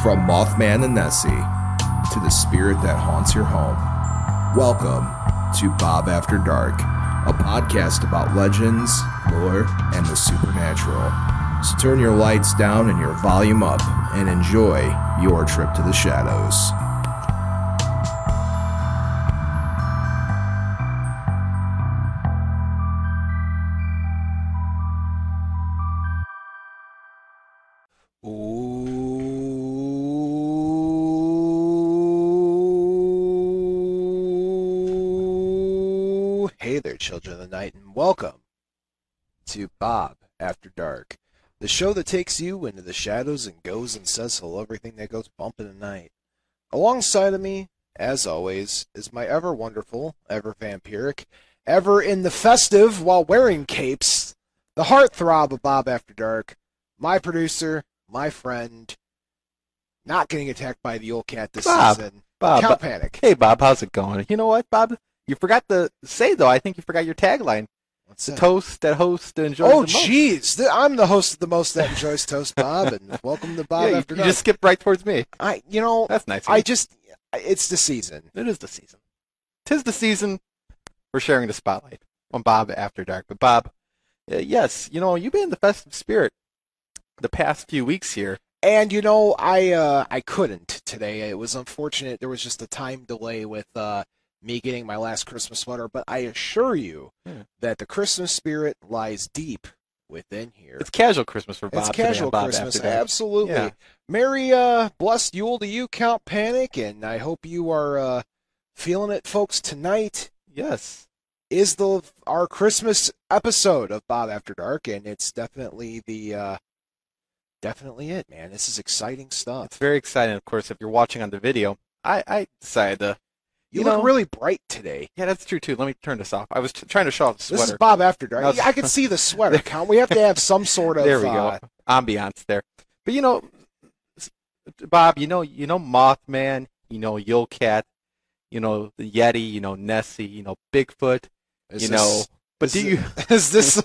From Mothman and Nessie to the spirit that haunts your home, welcome to Bob After Dark, a podcast about legends, lore, and the supernatural. So turn your lights down and your volume up and enjoy your trip to the shadows. Hey there, children of the night, and welcome to Bob After Dark, the show that takes you into the shadows and goes and says hello everything that goes bump in the night. Alongside of me, as always, is my ever wonderful, ever vampiric, ever in the festive while wearing capes, the heartthrob of Bob After Dark, my producer, my friend, not getting attacked by the old cat this season, Count Panic. Hey, Bob, how's it going? You know what, Bob? You forgot to say, though, I think you forgot your tagline. What's the that? Toast that host enjoys the most. Oh, jeez. I'm the host of the most that enjoys toast, Bob, and welcome to Bob After You Dark. just skipped right towards me. That's nice. It's the season. It is the season. 'Tis the season for sharing the spotlight on Bob After Dark. But, Bob, yes, you've been in the festive spirit the past few weeks here. And, I couldn't today. It was unfortunate. There was just a time delay with me getting my last Christmas sweater, but I assure you that the Christmas spirit lies deep within here. It's casual Christmas for Bob. It's casual Bob Christmas, After Dark. absolutely. Yeah. Merry blessed Yule to you, Count Panic, and I hope you are feeling it, folks. Tonight Yes. is our Christmas episode of Bob After Dark, and it's definitely definitely it, man. This is exciting stuff. It's very exciting, of course, if you're watching on the video. I decided to... You look really bright today. Yeah, that's true, too. Let me turn this off. I was trying to show off the sweater. This is Bob After Dark. I can see the sweater, Count. We have to have some sort of... There we go. Ambiance there. But, Bob, Mothman, Yule Cat, the Yeti, Nessie, Bigfoot, But do you... Is this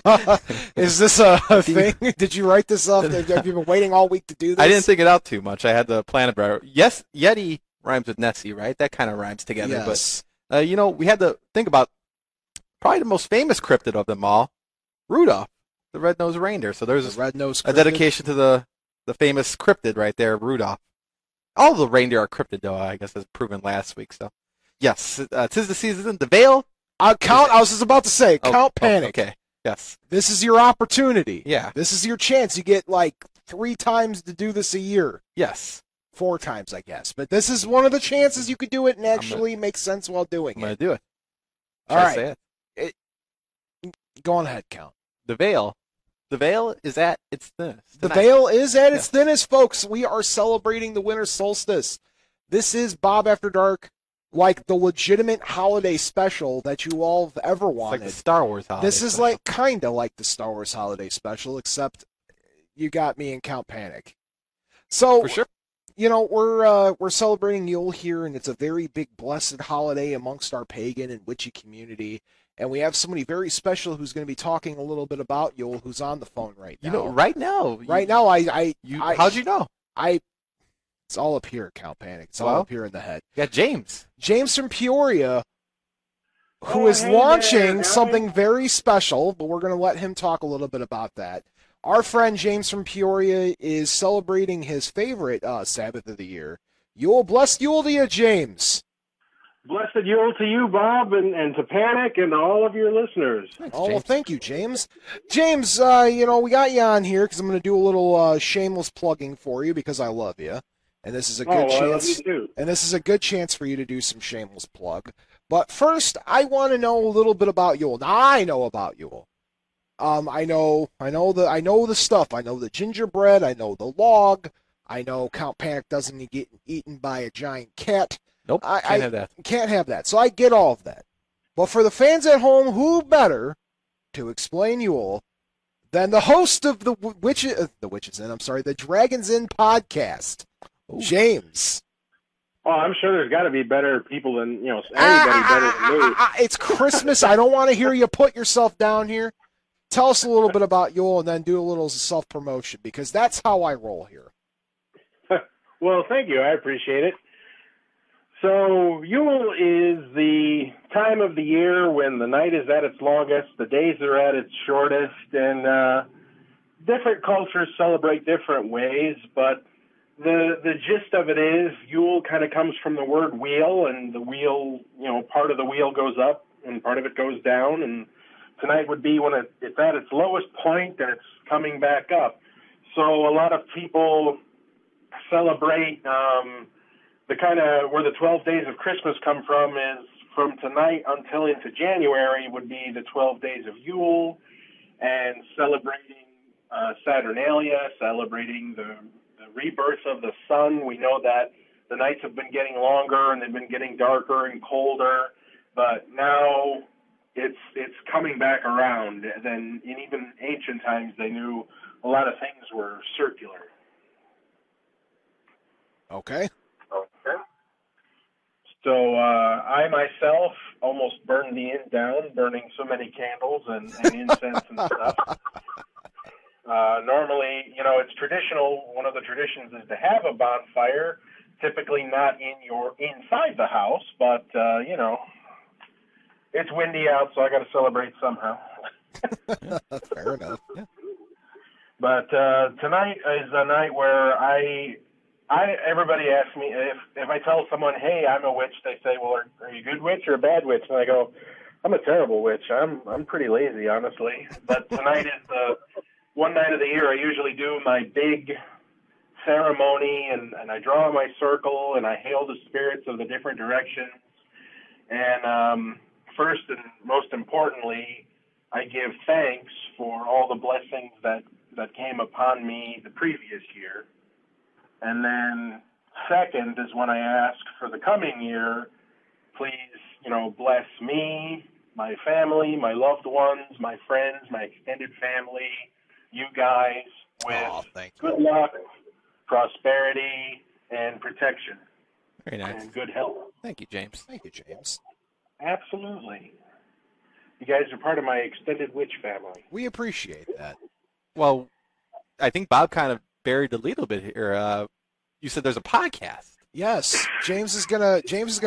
a thing? Did you write this up? Have you been waiting all week to do this? I didn't think it out too much. I had to plan it better. Yes, Yeti rhymes with Nessie, right? That kind of rhymes together. Yes. But, we had to think about probably the most famous cryptid of them all, Rudolph, the red-nosed reindeer. So there's a dedication to the famous cryptid right there, Rudolph. All the reindeer are cryptid, though, I guess, as proven last week. So, yes, 'tis the season. The veil. I was just about to say, Count Panic. Okay, yes. This is your opportunity. Yeah. This is your chance. You get 3 times to do this a year. Yes. 4 times, I guess. But this is one of the chances you could do it and actually make sense while doing I'm it. going to do it. All right. Say it. Go on ahead, Count. The veil. The veil is at its thinnest. The veil is at its thinnest, folks. We are celebrating the winter solstice. This is Bob After Dark, like the legitimate holiday special that you all have ever wanted. It's like the Star Wars holiday This is special. kind of like the Star Wars holiday special, except you got me and Count Panic. So, for sure. We're celebrating Yule here, and it's a very big blessed holiday amongst our pagan and witchy community. And we have somebody very special who's going to be talking a little bit about Yule, who's on the phone right now. Right now. How'd you know? It's all up here, Count Panic. It's all up here in the head. You got James. James from Peoria, who is launching something very special, but we're going to let him talk a little bit about that. Our friend James from Peoria is celebrating his favorite Sabbath of the year, Yule. Blessed Yule to you, James. Blessed Yule to you, Bob, and to Panic, and to all of your listeners. Thanks, well, James. thank you, James. James, we got you on here because I'm going to do a little shameless plugging for you because I love you, and this is a good chance. I love you too. And this is a good chance for you to do some shameless plug. But first, I want to know a little bit about Yule. Now, I know about Yule. I know the stuff. I know the gingerbread. I know the log. I know Count Panic doesn't get eaten by a giant cat. Nope, can't have that. Can't have that. So I get all of that. But for the fans at home, who better to explain Yule than the host of the Dragons Inn podcast, James? Oh, I'm sure there's got to be better people than anybody better than me. It's Christmas. I don't want to hear you put yourself down here. Tell us a little bit about Yule and then do a little self-promotion because that's how I roll here. Well, thank you. I appreciate it. So Yule is the time of the year when the night is at its longest, the days are at its shortest, and different cultures celebrate different ways, but the gist of it is Yule kind of comes from the word wheel, and the wheel, part of the wheel goes up and part of it goes down, and tonight would be when it's at its lowest point and it's coming back up. So a lot of people celebrate the kind of where the 12 days of Christmas come from is from tonight until into January would be the 12 days of Yule, and celebrating Saturnalia, celebrating the rebirth of the sun. We know that the nights have been getting longer and they've been getting darker and colder, but now it's coming back around. Then in even ancient times, they knew a lot of things were circular. Okay. So I myself almost burned the inn down, burning so many candles and incense and stuff. Normally, it's traditional. One of the traditions is to have a bonfire, typically not inside the house, but it's windy out, so I got to celebrate somehow. Fair enough. Yeah. But tonight is a night where everybody asks me if I tell someone, hey, I'm a witch, they say, well, are you a good witch or a bad witch? And I go, I'm a terrible witch. I'm pretty lazy, honestly. But tonight is the one night of the year I usually do my big ceremony, and I draw my circle, and I hail the spirits of the different directions. And first and most importantly, I give thanks for all the blessings that came upon me the previous year. And then second is when I ask for the coming year, please, bless me, my family, my loved ones, my friends, my extended family, you guys with good luck, prosperity, and protection. Very nice. And good health. Thank you, James. Thank you, James. Absolutely. You guys are part of my extended witch family. We appreciate that. Well, I think Bob kind of buried the lead a little bit here. You said there's a podcast. Yes, James is gonna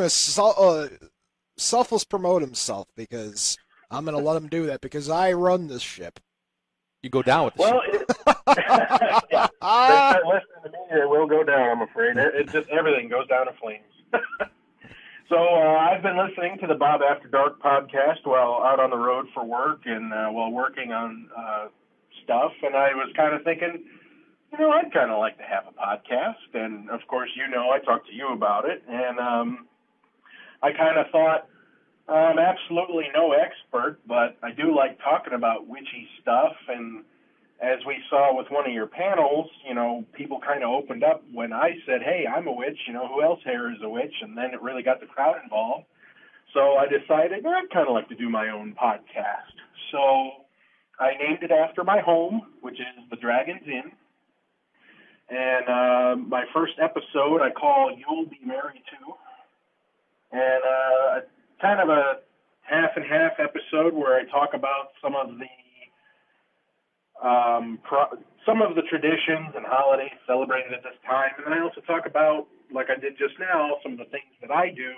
selfless promote himself because I'm gonna let him do that because I run this ship. You go down with the ship. Yeah, they start listening to me, it will go down. I'm afraid it just everything goes down in flames. So I've been listening to the Bob After Dark podcast while out on the road for work and while working on stuff, and I was kind of thinking, I'd kind of like to have a podcast, and of course, I talked to you about it, and I kind of thought, I'm absolutely no expert, but I do like talking about witchy stuff, and as we saw with one of your panels, people kind of opened up when I said, hey, I'm a witch, who else here is a witch, and then it really got the crowd involved, so I decided, I'd kind of like to do my own podcast, so I named it after my home, which is the Dragon's Inn. And my first episode I call You'll Be Merry Too. And kind of a half and half episode where I talk about some of the traditions and holidays celebrated at this time. And then I also talk about, like I did just now, some of the things that I do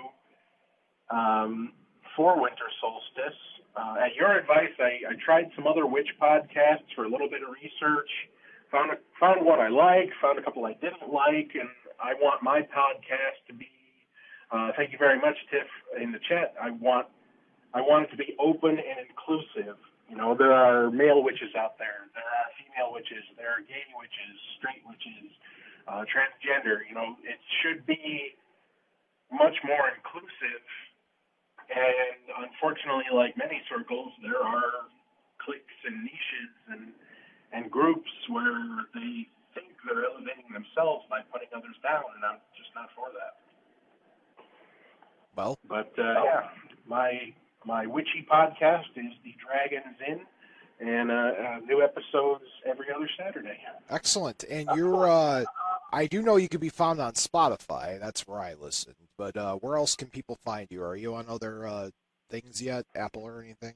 for winter solstice. At your advice, I tried some other witch podcasts for a little bit of research. Found one I like, found a couple I didn't like, and I want my podcast to be, thank you very much, Tiff, in the chat. I want it to be open and inclusive. There are male witches out there. There are female witches. There are gay witches, straight witches, transgender. It should be much more inclusive. And unfortunately, like many circles, there are cliques and niches and groups where they think they're elevating themselves by putting others down, and I'm just not for that. Well, but my witchy podcast is the Dragon's Inn, and new episodes every other Saturday. Excellent. And you're, I do know you can be found on Spotify. That's where I listen. But where else can people find you? Are you on other things yet, Apple or anything?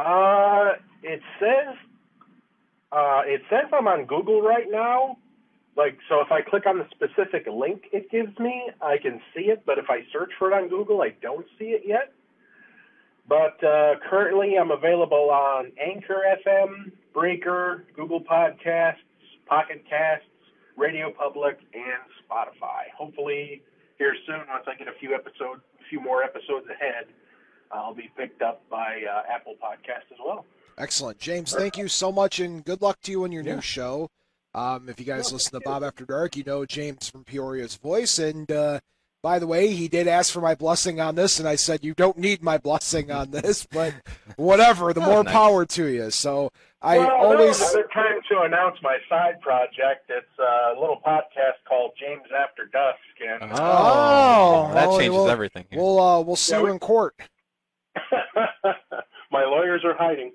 It says I'm on Google right now, so if I click on the specific link it gives me, I can see it, but if I search for it on Google, I don't see it yet. But currently I'm available on Anchor FM, Breaker, Google Podcasts, Pocket Casts, Radio Public, and Spotify. Hopefully here soon, once I get a few more episodes ahead, I'll be picked up by Apple Podcasts as well. Excellent. James, thank you so much, and good luck to you on your new show. If you guys listen to Bob After Dark, you know James from Peoria's Voice. And by the way, he did ask for my blessing on this, and I said, you don't need my blessing on this, but whatever, the more power to you. So always... Another time to announce my side project. It's a little podcast called James After Dusk. And, that changes everything. Here. We'll see you in court. My lawyers are hiding.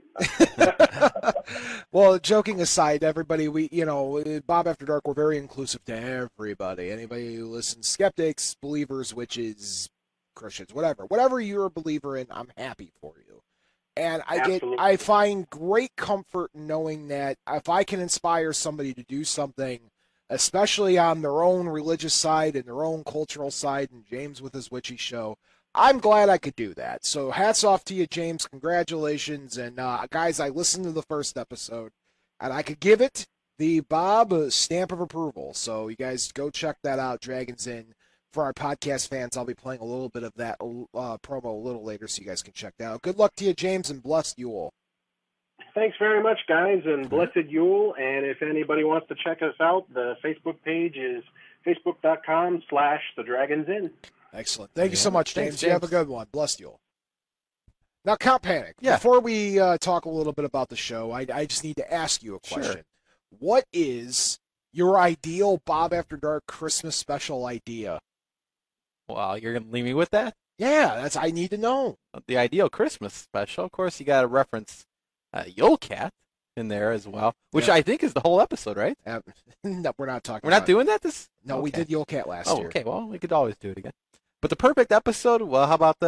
Well, joking aside, everybody, Bob After Dark, we're very inclusive to everybody. Anybody who listens, skeptics, believers, witches, Christians, whatever you're a believer in, I'm happy for you. And I find great comfort in knowing that if I can inspire somebody to do something, especially on their own religious side and their own cultural side, and James with his witchy show, I'm glad I could do that. So hats off to you, James. Congratulations. And guys, I listened to the first episode, and I could give it the Bob stamp of approval. So you guys go check that out, Dragons Inn. For our podcast fans, I'll be playing a little bit of that promo a little later so you guys can check that out. Good luck to you, James, and blessed Yule. Thanks very much, guys, and blessed Yule. And if anybody wants to check us out, the Facebook page is facebook.com/The Dragons Inn. Excellent. Thank you so much, James. Thanks, James. You have a good one. Bless you. Now, Count Panic, before we talk a little bit about the show, I just need to ask you a question. Sure. What is your ideal Bob After Dark Christmas special idea? Well, you're going to leave me with that? Yeah, I need to know. The ideal Christmas special, of course, you got to reference Yule Cat in there as well, which I think is the whole episode, right? No, we're not talking. We're not doing that this? No, we did Yule Cat last year. Okay, well, we could always do it again. But the perfect episode, well, how about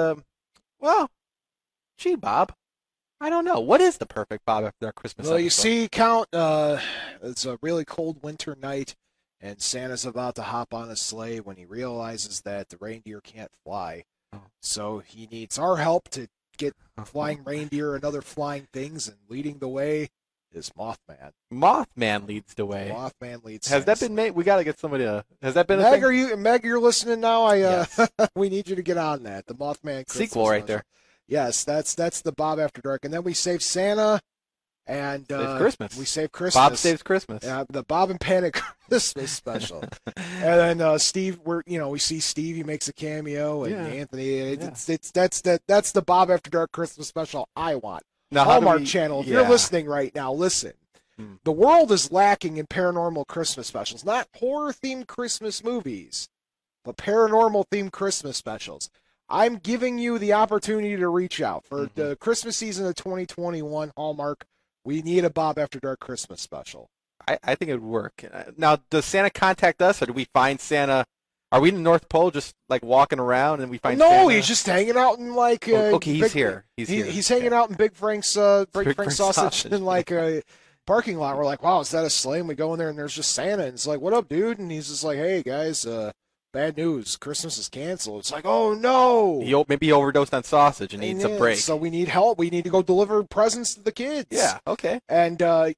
gee, Bob, I don't know. What is the perfect Bob After Dark Christmas episode? Well, you see, Count, it's a really cold winter night, and Santa's about to hop on a sleigh when he realizes that the reindeer can't fly. Oh. So he needs our help to get flying reindeer and other flying things, and leading the way is Mothman. Mothman leads the way. Mothman leads. Has that been made? We got to get somebody to. Has that been Meg? a thing? Meg, you're listening now. Yes. We need you to get on that. The Mothman Christmas sequel right there. Yes, that's the Bob After Dark, and then we save Santa, and save Christmas. We save Christmas. Bob saves Christmas. Yeah, the Bob and Panic Christmas special. And then Steve, we see Steve. He makes a cameo, and Anthony. That's the Bob After Dark Christmas special I want. Now, Hallmark Channel, if you're listening right now, listen. The world is lacking in paranormal Christmas specials. Not horror-themed Christmas movies, but paranormal-themed Christmas specials. I'm giving you the opportunity to reach out. For the Christmas season of 2021, Hallmark, we need a Bob After Dark Christmas special. I think it would work. Now, does Santa contact us, or do we find Santa? Are we in the North Pole just walking around and we find Santa? No, he's just hanging out in okay, he's here. He's hanging out in Big Frank's sausage in a parking lot. We're like, wow, is that a sleigh? And we go in there and there's just Santa. And it's like, what up, dude? And he's just like, hey, guys, bad news. Christmas is canceled. It's like, oh, no. Maybe he overdosed on sausage and needs a break. So we need help. We need to go deliver presents to the kids. Yeah, okay. And,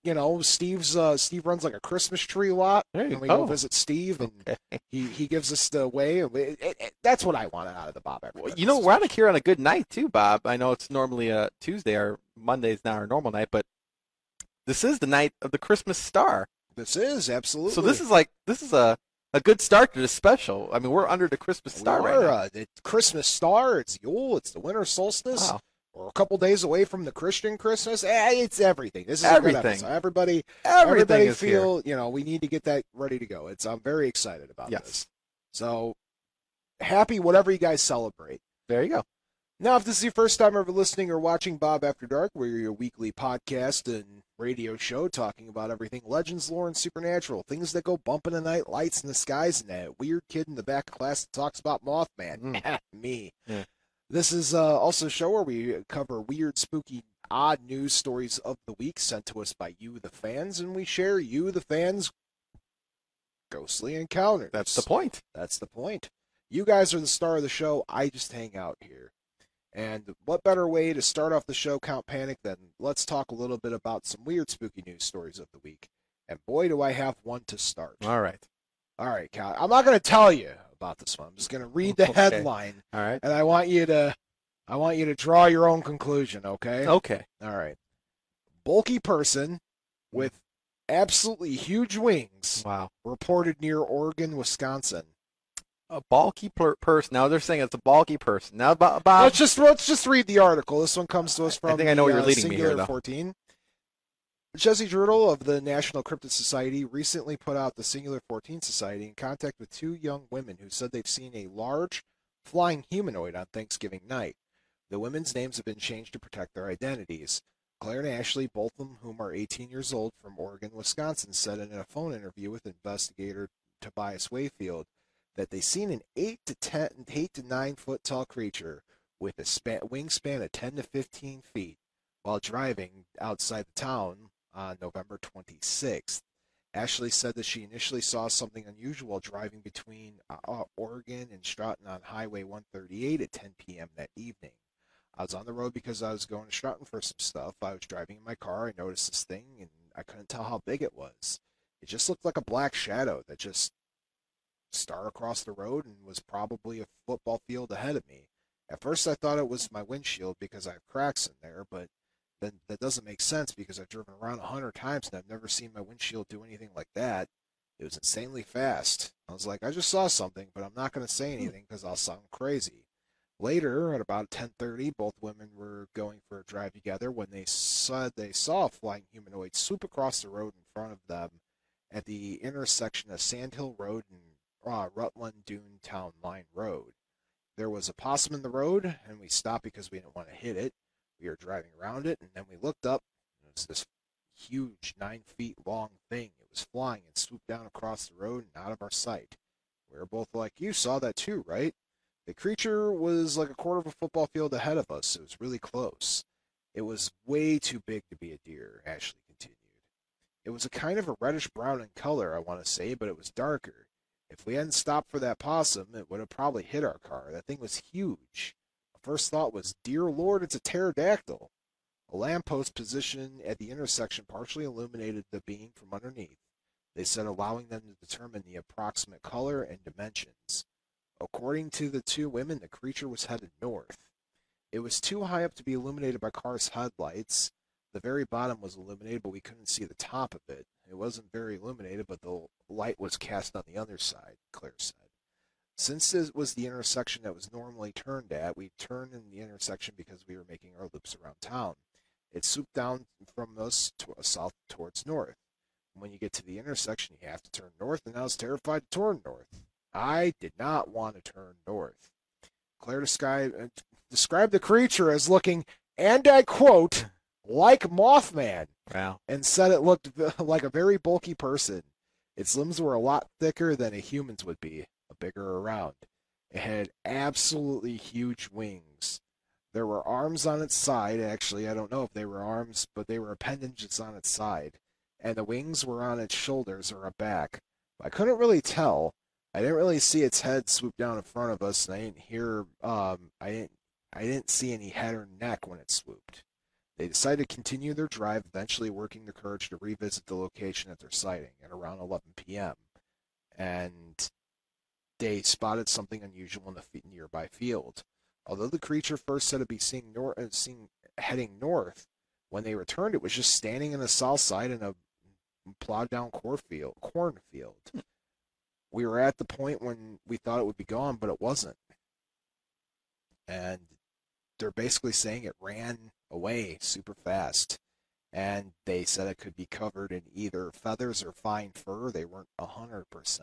Steve runs like a Christmas tree lot. And we go visit Steve, and he gives us the way. That's what I wanted out of the Bob After Dark. We're on here on a good night, too, Bob. I know it's normally a Tuesday or Monday's now our normal night, but this is the night of the Christmas star. This is, absolutely. So this is a good start to this special. I mean, we're under the Christmas star right now. The Christmas star, it's Yule, it's the winter solstice. Wow. We're a couple days away from the Christian Christmas. It's everything. This is everything. A good episode. Everybody feel, we need to get that ready to go. I'm very excited about this. So happy whatever you guys celebrate. There you go. Now, if this is your first time ever listening or watching Bob After Dark, we're your weekly podcast and radio show talking about everything legends, lore, and supernatural, things that go bump in the night, lights in the skies, and that weird kid in the back of class that talks about Mothman. Me. Yeah. This is also a show where we cover weird, spooky, odd news stories of the week sent to us by you, the fans, and we share you, the fans, ghostly encounters. That's the point. That's the point. You guys are the star of the show. I just hang out here. And what better way to start off the show, Count Panic, than let's talk a little bit about some weird, spooky news stories of the week. And boy, do I have one to start. All right. All right, Count. I'm not going to tell you about this one. I'm just going to read the headline. All right. And I want you to draw your own conclusion, okay? Okay. All right. Bulky person with absolutely huge wings. Wow. Reported near Oregon, Wisconsin. A bulky person. Now they're saying it's a bulky person. Now, Bob. Let's just read the article. This one comes to us from I think I know where you're leading me here, though. 14. Jesse Drudel of the National Cryptid Society recently put out the Singular 14 Society in contact with two young women who said they've seen a large flying humanoid on Thanksgiving night. The women's names have been changed to protect their identities. Claire and Ashley, both of whom are 18 years old, from Oregon, Wisconsin, said in a phone interview with investigator Tobias Wayfield that they seen an 8 to 9 foot tall creature with a wingspan of 10 to 15 feet while driving outside the town on November 26th. Ashley said that she initially saw something unusual driving between Oregon and Stratton on Highway 138 at 10 p.m. that evening. I was on the road because I was going to Stratton for some stuff. I was driving in my car. I noticed this thing, and I couldn't tell how big it was. It just looked like a black shadow that just started across the road and was probably a football field ahead of me. At first, I thought it was my windshield because I have cracks in there, but then that doesn't make sense because I've driven around 100 times and I've never seen my windshield do anything like that. It was insanely fast. I was like, I just saw something, but I'm not going to say anything because I'll sound crazy. Later, at about 10:30, both women were going for a drive together when they said they saw a flying humanoid swoop across the road in front of them at the intersection of Sandhill Road and Rutland Dune Town Line Road. There was a possum in the road, and we stopped because we didn't want to hit it. We were driving around it, and then we looked up, and it was this huge 9 feet long thing. It was flying and swooped down across the road and out of our sight. We were both like, you saw that too, right? The creature was like a quarter of a football field ahead of us. It was really close. It was way too big to be a deer, Ashley continued. It was a kind of a reddish-brown in color, I want to say, but it was darker. If we hadn't stopped for that possum, it would have probably hit our car. That thing was huge. My first thought was, dear Lord, it's a pterodactyl. A lamppost position at the intersection partially illuminated the being from underneath. They said allowing them to determine the approximate color and dimensions. According to the two women, the creature was headed north. It was too high up to be illuminated by cars' headlights. The very bottom was illuminated, but we couldn't see the top of it. It wasn't very illuminated, but the light was cast on the other side, Claire said. Since it was the intersection that was normally turned at, we turned in the intersection because we were making our loops around town. It swooped down from us south towards north. When you get to the intersection, you have to turn north, and I was terrified to turn north. I did not want to turn north. Claire described the creature as looking, and I quote, like Mothman. Wow. And said it looked like a very bulky person. Its limbs were a lot thicker than a human's would be, bigger around. It had absolutely huge wings. There were arms on its side. Actually, I don't know if they were arms, but they were appendages on its side. And the wings were on its shoulders or a back. I couldn't really tell. I didn't really see its head swoop down in front of us, and I didn't hear. I didn't see any head or neck when it swooped. They decided to continue their drive, eventually working their courage to revisit the location at their sighting at around 11 p.m. And they spotted something unusual in the nearby field. Although the creature first said to be heading north, when they returned, it was just standing in the south side in a plowed down cornfield. We were at the point when we thought it would be gone, but it wasn't. And they're basically saying it ran away super fast. And they said it could be covered in either feathers or fine fur. They weren't 100%.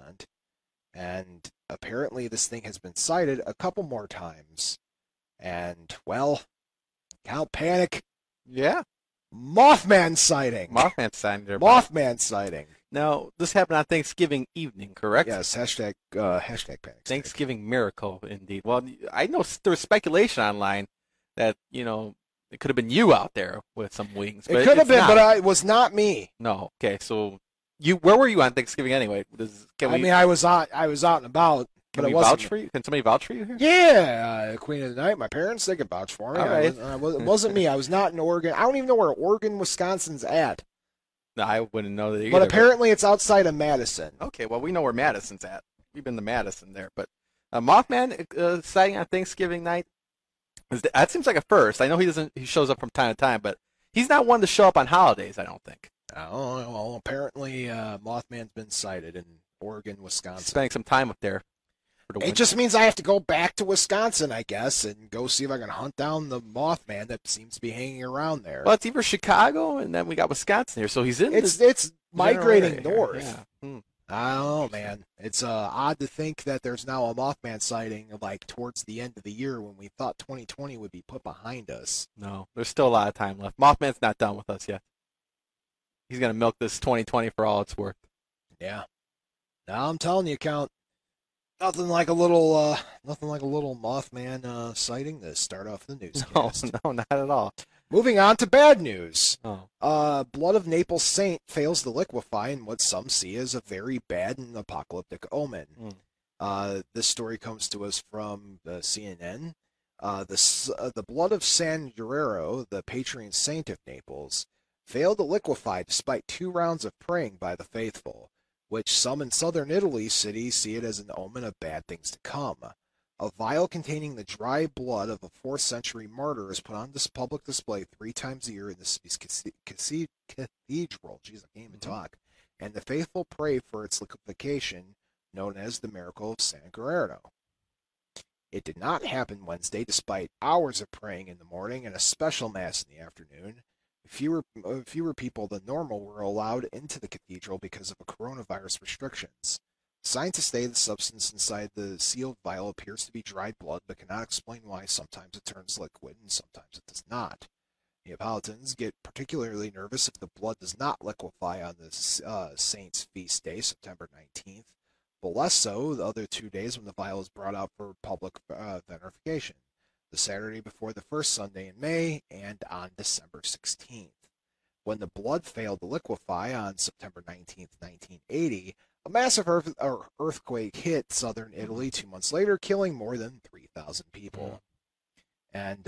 And apparently this thing has been sighted a couple more times. And, well, Count Panic. Yeah. Mothman sighting. Mothman sighting. Mothman sighting. Now, this happened on Thanksgiving evening, correct? Yes, hashtag Panic. Thanksgiving miracle, indeed. Well, I know there's speculation online that, it could have been you out there with some wings. It could have been, but it was not me. No. Okay, so Where were you on Thanksgiving anyway? I was out and about. Can we vouch for you? Can somebody vouch for you here? Yeah, Queen of the Night. My parents, they could vouch for me. All right. It wasn't me. I was not in Oregon. I don't even know where Oregon, Wisconsin's at. No, I wouldn't know that either. But apparently it's outside of Madison. Okay, well, we know where Madison's at. We've been to Madison there. But Mothman sighting on Thanksgiving night, that seems like a first. I know he shows up from time to time, but he's not one to show up on holidays, I don't think. Oh, well, apparently Mothman's been sighted in Oregon, Wisconsin. Spending some time up there. It just means I have to go back to Wisconsin, I guess, and go see if I can hunt down the Mothman that seems to be hanging around there. Well, it's either Chicago, and then we got Wisconsin here, so he's in. It's migrating north. Yeah. I don't know, man. It's odd to think that there's now a Mothman sighting like towards the end of the year when we thought 2020 would be put behind us. No, there's still a lot of time left. Mothman's not done with us yet. He's gonna milk this 2020 for all it's worth. Yeah. Now I'm telling you, Count. Nothing like a little Mothman sighting to start off the newscast. No, not at all. Moving on to bad news. Oh. Blood of Naples Saint fails to liquefy in what some see as a very bad and apocalyptic omen. This story comes to us from CNN. The blood of San Guerrero, the patron saint of Naples, failed to liquefy despite 2 rounds of praying by the faithful, which some in southern Italy cities see it as an omen of bad things to come. A vial containing the dry blood of a 4th century martyr is put on this public display 3 times a year in the city's cathedral. Jeez, I can't even talk. And the faithful pray for its liquefaction, known as the miracle of San Guerrero. It did not happen Wednesday, despite hours of praying in the morning and a special mass in the afternoon. Fewer people than normal were allowed into the cathedral because of coronavirus restrictions. Scientists say the substance inside the sealed vial appears to be dried blood, but cannot explain why sometimes it turns liquid and sometimes it does not. Neapolitans get particularly nervous if the blood does not liquefy on the saint's feast day, September 19th, but less so the other 2 days when the vial is brought out for public veneration, the Saturday before the first Sunday in May and on December 16th. When the blood failed to liquefy on September 19th, 1980, a massive earthquake hit southern Italy 2 months later, killing more than 3,000 people. And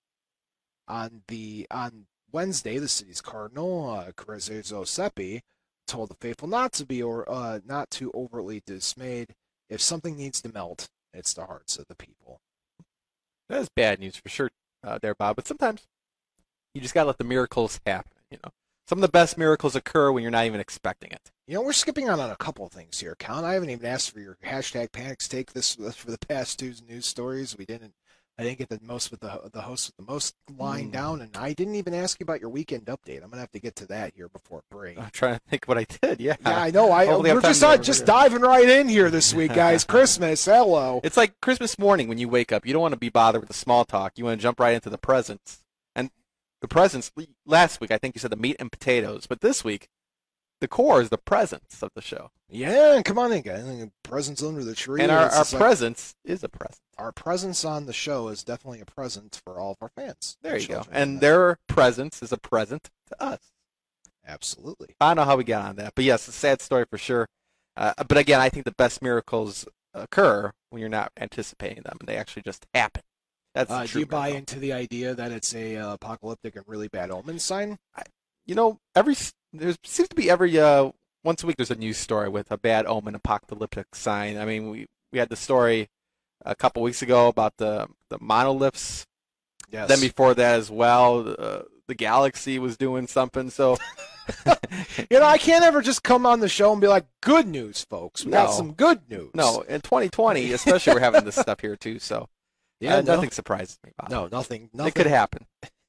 on Wednesday, the city's cardinal, Crescenzo Seppi, told the faithful not to overly dismayed. If something needs to melt, it's the hearts of the people. That is bad news for sure, there, Bob. But sometimes you just gotta let the miracles happen. Some of the best miracles occur when you're not even expecting it. We're skipping on a couple of things here, Count. I haven't even asked for your hashtag panics take this for the past 2 news stories. I didn't get the most with the host with the most lying down, and I didn't even ask you about your weekend update. I'm gonna have to get to that here before break. I'm trying to think what I did. Yeah, I know. We're just diving right in here this week, guys. Christmas, hello. It's like Christmas morning when you wake up. You don't want to be bothered with the small talk. You want to jump right into the presents. And the presents. Last week, I think you said the meat and potatoes, but this week, the core is the presents of the show. Yeah, come on in, guys. Presents under the tree. And our presence is a present. Our presence on the show is definitely a present for all of our fans. There you go. And their presence is a present to us. Absolutely. I don't know how we got on that, but yes, a sad story for sure. But again, I think the best miracles occur when you're not anticipating them, and they actually just happen. That's the true do you buy miracle. into the idea that it's a apocalyptic and really bad omen sign? There seems to be every once a week there's a news story with a bad omen apocalyptic sign. I mean, we had the story a couple weeks ago about the monoliths. Yes. Then before that as well, the galaxy was doing something. So I can't ever just come on the show and be like, "Good news, folks. We got some good news." No, in 2020, especially, we're having this stuff here too. So nothing surprises me about it. No, nothing. It could happen.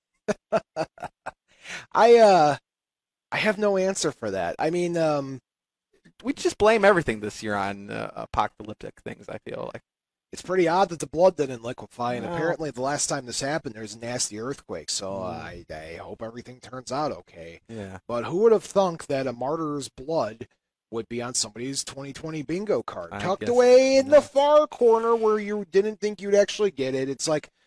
I have no answer for that. I mean, we just blame everything this year on apocalyptic things, I feel like. It's pretty odd that the blood didn't liquefy, and apparently the last time this happened, there's a nasty earthquake, so I hope everything turns out okay. Yeah. But who would have thunk that a martyr's blood would be on somebody's 2020 bingo card, tucked away in the far corner where you didn't think you'd actually get it? It's like,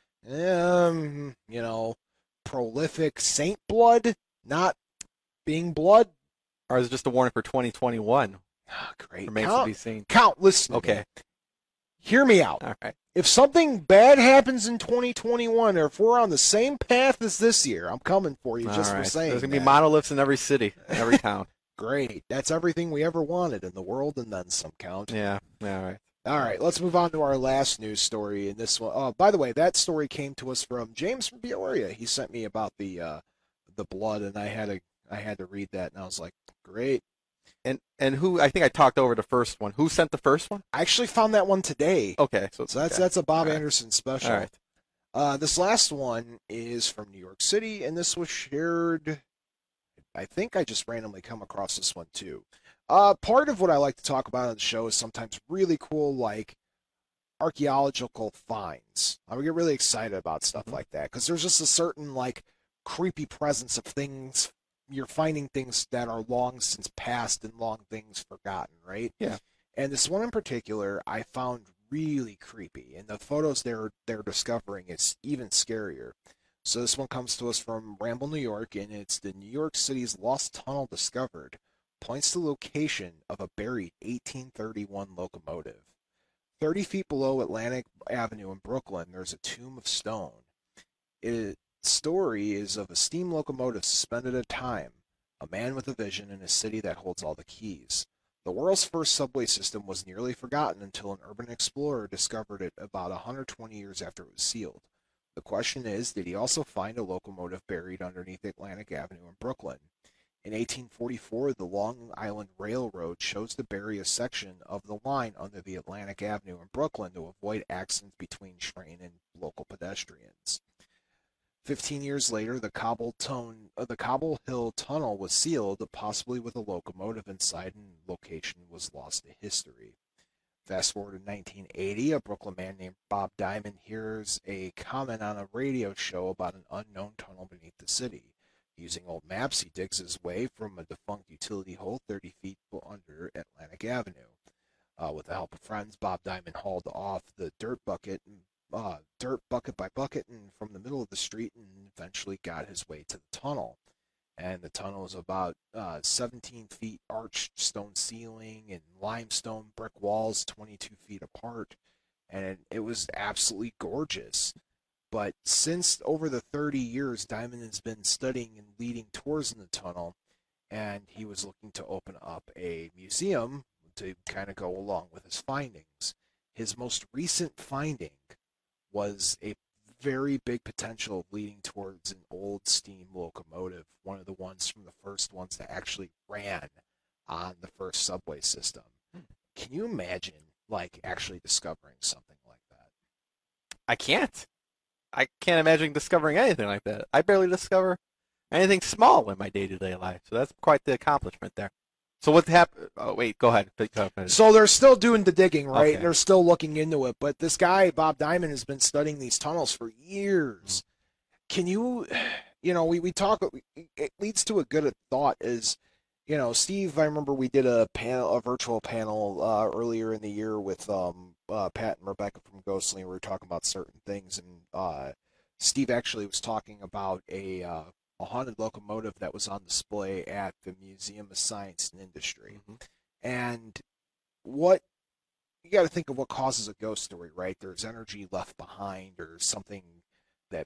prolific saint blood, not being blood, Or is it just a warning for 2021? Oh, great. Remains to be seen. Listen. Okay. Hear me out. All right. If something bad happens in 2021, or if we're on the same path as this year, I'm coming for you just for saying There's going to be that. monoliths in every city, in every town. Great. That's everything we ever wanted in the world, and then some, Count. Yeah, all right. All right, let's move on to our last news story. In this one, by the way, that story came to us from James from Peoria. He sent me about the blood, and I had to read that, and I was like, great. And who? I think I talked over the first one. Who sent the first one? I actually found that one today. Okay, so that's a Bob Anderson special. All right. This last one is from New York City, and this was shared. I think I just randomly come across this one too. Part of what I like to talk about on the show is sometimes really cool, like archaeological finds. I would get really excited about stuff like that because there's just a certain like creepy presence of things. You're finding things that are long since past and long things forgotten, right? Yeah. And this one in particular, I found really creepy, and the photos they're discovering is even scarier. So this one comes to us from Ramble, New York, and it's the New York City's Lost Tunnel discovered. Points to the location of a buried 1831 locomotive. 30 feet below Atlantic Avenue in Brooklyn, there's a tomb of stone. The story is of a steam locomotive suspended at time, a man with a vision in a city that holds all the keys. The world's first subway system was nearly forgotten until an urban explorer discovered it about 120 years after it was sealed. The question is, did he also find a locomotive buried underneath Atlantic Avenue in Brooklyn? In 1844, the Long Island Railroad chose to bury a section of the line under the Atlantic Avenue in Brooklyn to avoid accidents between train and local pedestrians. 15 years later, the Cobble Hill Tunnel was sealed, possibly with a locomotive inside, and location was lost to history. Fast forward to 1980, a Brooklyn man named Bob Diamond hears a comment on a radio show about an unknown tunnel beneath the city. Using old maps, he digs his way from a defunct utility hole 30 feet under Atlantic Avenue. With the help of friends, Bob Diamond hauled off the dirt bucket by bucket and from the middle of the street, and eventually got his way to the tunnel. And the tunnel is about 17 feet arched stone ceiling and limestone brick walls 22 feet apart. And it was absolutely gorgeous. But since over the 30 years, Diamond has been studying and leading tours in the tunnel, and he was looking to open up a museum to kind of go along with his findings. His most recent finding was a very big potential leading towards an old steam locomotive, one of the ones from the first ones that actually ran on the first subway system. Can you imagine, like, actually discovering something like that? I can't imagine discovering anything like that. I barely discover anything small in my day-to-day life, so that's quite the accomplishment there. So what happened? Oh, wait, go ahead. So they're still doing the digging, right? Okay. They're still looking into it, but this guy, Bob Diamond, has been studying these tunnels for years. Can you we talk, it leads to a good thought is, Steve, I remember we did a virtual panel earlier in the year with Pat and Rebecca from Ghostly, and we were talking about certain things, and Steve actually was talking about a haunted locomotive that was on display at the Museum of Science and Industry. Mm-hmm. And what you got to think of what causes a ghost story, right? There's energy left behind, or something that,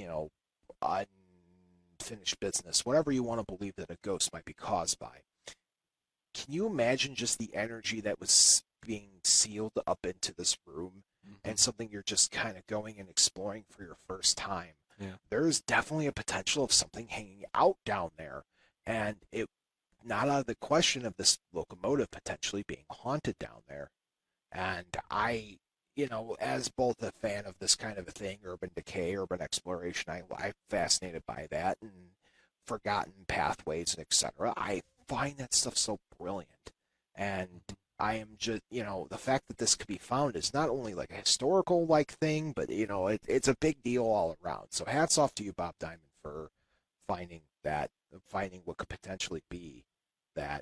unfinished business, whatever you want to believe that a ghost might be caused by. Can you imagine just the energy that was being sealed up into this room, and something you're just kind of going and exploring for your first time? Yeah. There's definitely a potential of something hanging out down there, and it not out of the question of this locomotive potentially being haunted down there. And I, as both a fan of this kind of a thing, urban decay, urban exploration, I'm fascinated by that, and forgotten pathways, etc. I find that stuff so brilliant, and I am just, the fact that this could be found is not only like a historical thing, but it's a big deal all around. So hats off to you, Bob Diamond, for finding what could potentially be that,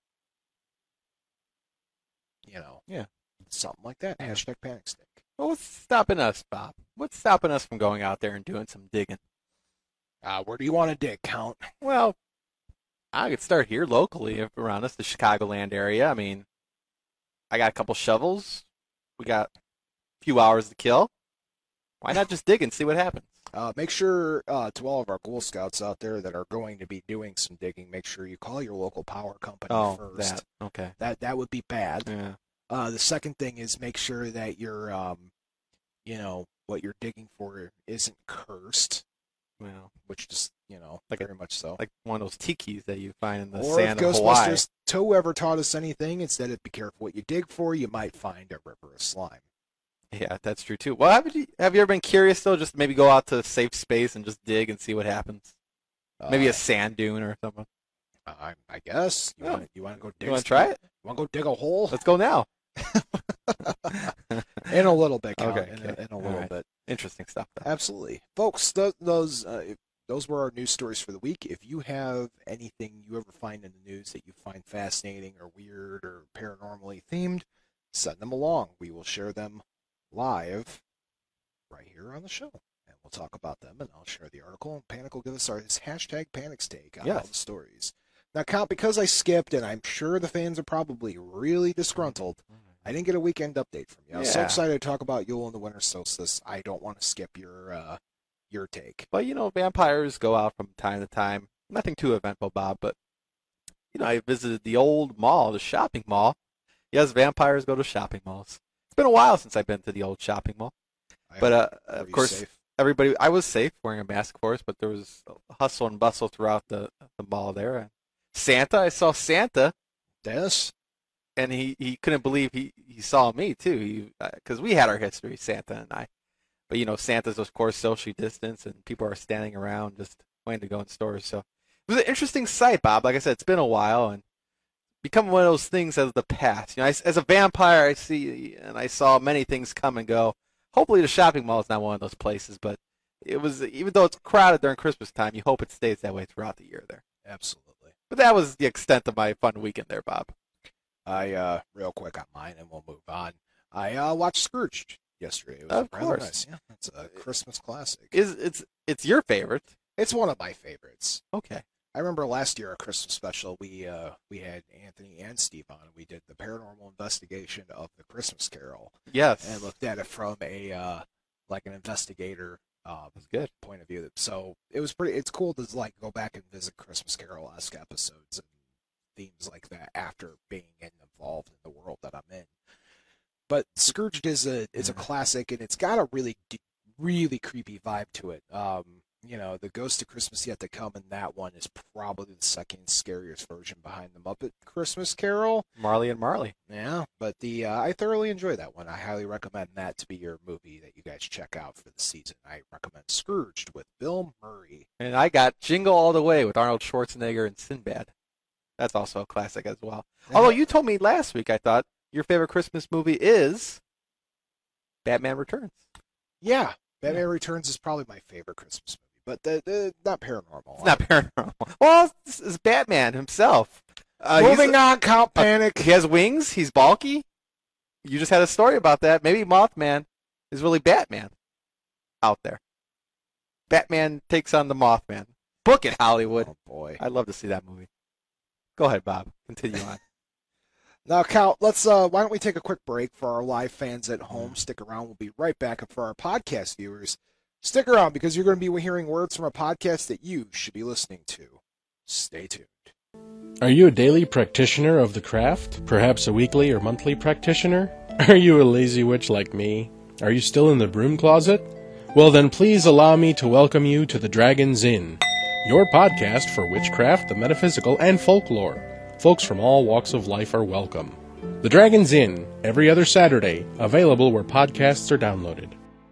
something like that. Hashtag Panic Stick. Well, what's stopping us, Bob? What's stopping us from going out there and doing some digging? Where do you want to dig, Count? Well, I could start here locally around us, the Chicagoland area. I mean, I got a couple shovels. We got a few hours to kill. Why not just dig and see what happens? Make sure to all of our Ghoul Scouts out there that are going to be doing some digging, make sure you call your local power company first. Okay. That would be bad. Yeah. The second thing is make sure that your what you're digging for isn't cursed. Well, which just very much so. Like one of those tikis that you find in the or sand if of Hawaii. Ghostbusters 2 ever taught us anything, it's that be careful what you dig for. You might find a river of slime. Yeah, that's true too. Well, have you ever been curious though? Just maybe go out to a safe space and just dig and see what happens. Maybe a sand dune or something. I guess you want to go dig. You want to try it? You want to go dig a hole? Let's go now. In a little bit, Count. Okay. In a little bit. Interesting stuff, though. Absolutely, folks. Those were our news stories for the week. If you have anything you ever find in the news that you find fascinating or weird or paranormally themed, send them along. We will share them live right here on the show, and we'll talk about them. And I'll share the article. And Panic will give us his hashtag Panic's take on all the stories. Now, Count, because I skipped, and I'm sure the fans are probably really disgruntled, I didn't get a weekend update from you. I was so excited to talk about Yule and the Winter Solstice. I don't want to skip your take. But, vampires go out from time to time. Nothing too eventful, Bob, but, I visited the old mall, the shopping mall. Yes, vampires go to shopping malls. It's been a while since I've been to the old shopping mall. But, of course, everybody, I was safe wearing a mask, of course, but there was hustle and bustle throughout the mall there. Santa, I saw Santa. Yes. And he couldn't believe he saw me, too, because we had our history, Santa and I. But, Santa's, of course, socially distanced, and people are standing around just waiting to go in stores. So it was an interesting sight, Bob. Like I said, it's been a while, and become one of those things of the past. As a vampire, I see and I saw many things come and go. Hopefully the shopping mall is not one of those places, but it was, even though it's crowded during Christmas time, you hope it stays that way throughout the year there. Absolutely. But that was the extent of my fun weekend there, Bob. Real quick on mine, and we'll move on. I watched Scrooged yesterday. It was of course. Nice. Yeah, it's a Christmas classic. It's your favorite? It's one of my favorites. Okay. I remember last year, a Christmas special, we had Anthony and Steve on. We did the paranormal investigation of the Christmas Carol. Yes. And looked at it from a an investigator That's good. point of view. So it was it's cool to go back and visit Christmas Carol-esque episodes and themes like that after being involved in the world that I'm in. But Scrooged is a classic, and it's got a really creepy vibe to it. The Ghost of Christmas Yet to Come, and that one is probably the second scariest version behind the Muppet Christmas Carol. Marley and Marley. Yeah, but I thoroughly enjoy that one. I highly recommend that to be your movie that you guys check out for the season. I recommend Scrooged with Bill Murray. And I got Jingle All the Way with Arnold Schwarzenegger and Sinbad. That's also a classic as well. Although you told me last week, I thought, your favorite Christmas movie is Batman Returns. Yeah, Batman Returns is probably my favorite Christmas movie, but the not paranormal. It's not paranormal. Well, it's Batman himself. Moving on, Count Panic. He has wings. He's bulky. You just had a story about that. Maybe Mothman is really Batman out there. Batman takes on the Mothman. Book it, Hollywood. Oh, boy. I'd love to see that movie. Go ahead, Bob. Continue on. Now, Count, let's. Why don't we take a quick break for our live fans at home? Stick around. We'll be right back. And for our podcast viewers, stick around because you're going to be hearing words from a podcast that you should be listening to. Stay tuned. Are you a daily practitioner of the craft? Perhaps a weekly or monthly practitioner? Are you a lazy witch like me? Are you still in the broom closet? Well, then please allow me to welcome you to the Dragon's Inn, your podcast for witchcraft, the metaphysical, and folklore. Folks from all walks of life are welcome. The Dragon's Inn, every other Saturday, available where podcasts are downloaded.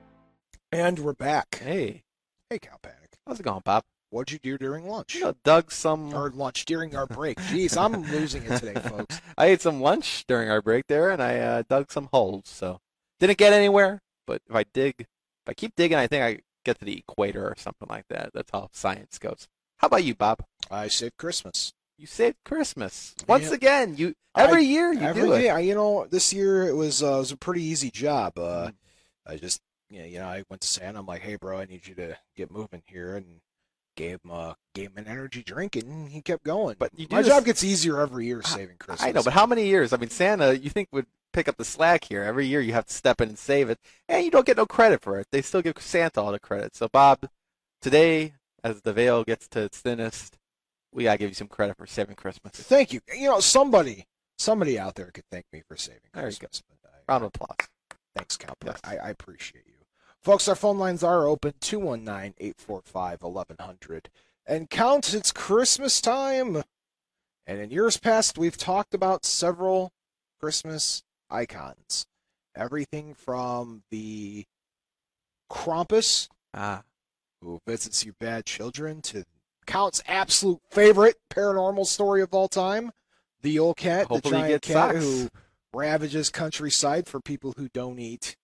And we're back. Hey, Count Panic. how's it going, Bob? What'd you do during lunch? Dug some... Or lunch, during our break. Jeez, I'm losing it today, folks. I ate some lunch during our break there, and I dug some holes, so... Didn't get anywhere, but if I keep digging, I think I get to the equator or something like that. That's how science goes. How about you, Bob? I saved Christmas. You saved Christmas. Once again, every year you do it. Year, this year it was a pretty easy job. I just, I went to Santa. I'm like, hey, bro, I need you to get moving here. And gave him an energy drink, and he kept going. But my job gets easier every year saving Christmas. I know, but how many years? I mean, Santa, you think would pick up the slack here. Every year you have to step in and save it, and you don't get no credit for it. They still give Santa all the credit. So, Bob, today, as the veil gets to its thinnest, we gotta give you some credit for saving Christmas. Thank you. You know, somebody out there could thank me for saving Christmas. Round of applause. Thanks, Count. Yes. I appreciate you. Folks, our phone lines are open, 219-845-1100. And Count, it's Christmas time. And in years past, we've talked about several Christmas icons. Everything from the Krampus, who visits you bad children, to Count's absolute favorite paranormal story of all time, the Yule Cat, the giant cat who ravages countryside for people who don't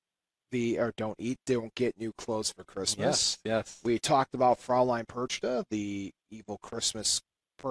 get new clothes for Christmas. Yes. We talked about Fraulein Perchta, the evil Christmas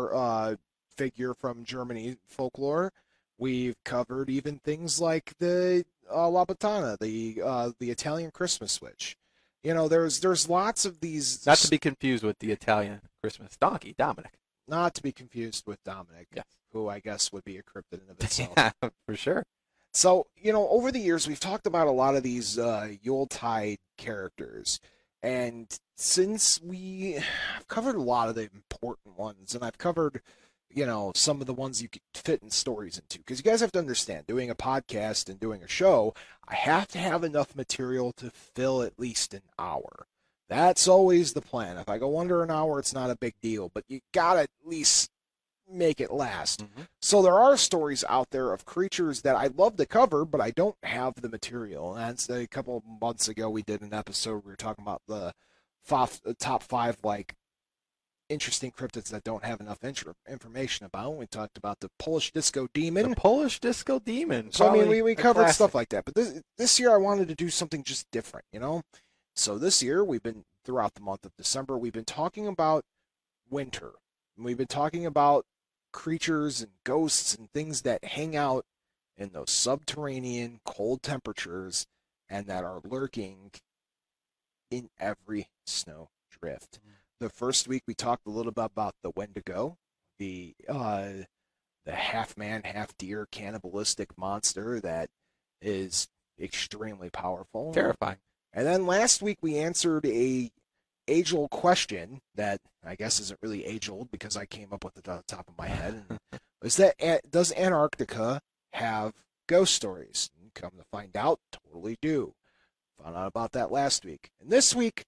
figure from Germany folklore. We've covered even things like the La Puttana, the Italian Christmas witch. You know, there's lots of these. Not to be confused with the Italian Christmas donkey, Dominic. Not to be confused with Dominic, yes. Who I guess would be a cryptid in of itself. Yeah, for sure. So, you know, over the years, we've talked about a lot of these Yuletide characters. And since I've covered a lot of the important ones, and I've covered, you know, some of the ones you could fit in stories into. Because you guys have to understand, doing a podcast and doing a show, I have to have enough material to fill at least an hour. That's always the plan. If I go under an hour, it's not a big deal. But you got to at least make it last. Mm-hmm. So there are stories out there of creatures that I'd love to cover, but I don't have the material. And a couple of months ago, we did an episode where we were talking about the top 5 like interesting cryptids that don't have enough information about. We talked about the Polish disco demon. The Polish disco demon. So I mean, we covered stuff like that. But this year, I wanted to do something just different, you know. So this year, throughout the month of December, we've been talking about winter. We've been talking about creatures and ghosts and things that hang out in those subterranean cold temperatures and that are lurking in every snow drift. The first week we talked a little bit about the Wendigo, the half man, half deer cannibalistic monster that is extremely powerful. Terrifying. And then last week we answered a age-old question that I guess isn't really age-old because I came up with it on the top of my head. Is that does Antarctica have ghost stories? And come to find out, totally do. Found out about that last week. And this week,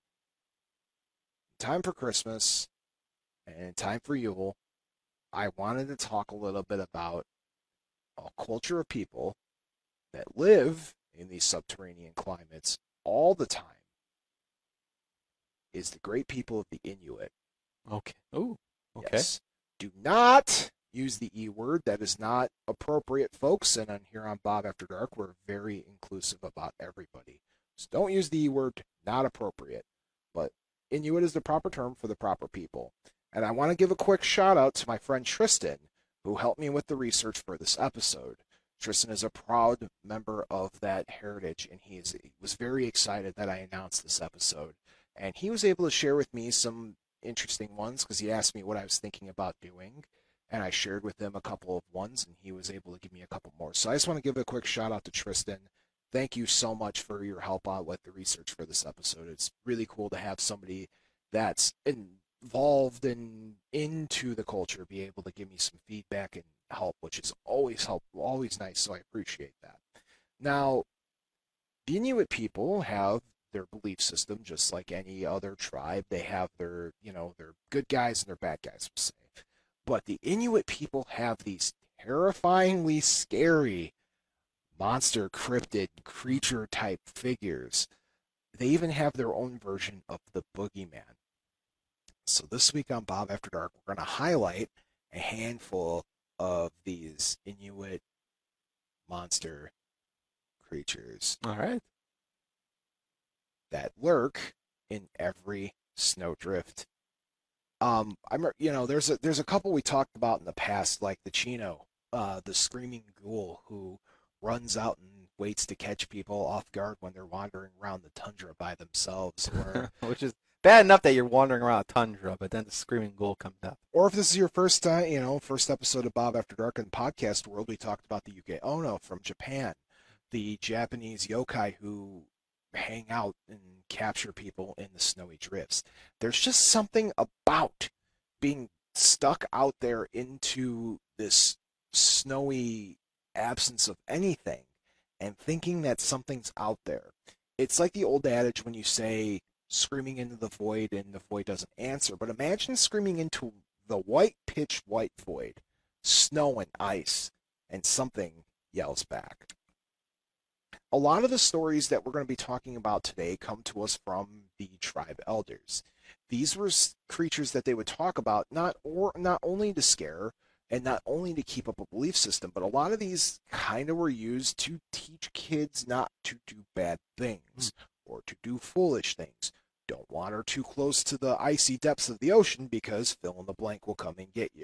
time for Christmas and time for Yule, I wanted to talk a little bit about a culture of people that live in these subterranean climates all the time. Is the great people of the Inuit. Okay. Oh, okay. Yes. Do not use the E word. That is not appropriate, folks. And here on Bob After Dark, we're very inclusive about everybody. So don't use the E word. Not appropriate. But Inuit is the proper term for the proper people. And I want to give a quick shout out to my friend Tristan, who helped me with the research for this episode. Tristan is a proud member of that heritage, and he was very excited that I announced this episode. And he was able to share with me some interesting ones because he asked me what I was thinking about doing. And I shared with him a couple of ones, and he was able to give me a couple more. So I just want to give a quick shout out to Tristan. Thank you so much for your help out with the research for this episode. It's really cool to have somebody that's involved into the culture be able to give me some feedback and help, which is always nice. So I appreciate that. Now, the Inuit people have their belief system, just like any other tribe. They have their good guys and their bad guys, we'll say. But the Inuit people have these terrifyingly scary monster, cryptid, creature type figures. They even have their own version of the boogeyman. So this week on Bob After Dark, we're going to highlight a handful of these Inuit monster creatures. All right. That lurk in every snowdrift. I remember, there's a couple we talked about in the past, like the Chino, the screaming ghoul who runs out and waits to catch people off guard when they're wandering around the tundra by themselves. Or bad enough that you're wandering around a tundra, but then the screaming ghoul comes out. Or if this is your first first episode of Bob After Dark in the podcast world, we talked about the Yuge Ono from Japan, the Japanese yokai who hang out and capture people in the snowy drifts. There's just something about being stuck out there into this snowy absence of anything and thinking that something's out there. It's like the old adage when you say screaming into the void and the void doesn't answer, but imagine screaming into the white pitch white void, snow and ice, and something yells back. A lot of the stories that we're going to be talking about today come to us from the tribe elders. These were creatures that they would talk about not only to scare and not only to keep up a belief system, but a lot of these kind of were used to teach kids not to do bad things or to do foolish things. Don't wander too close to the icy depths of the ocean because fill in the blank will come and get you.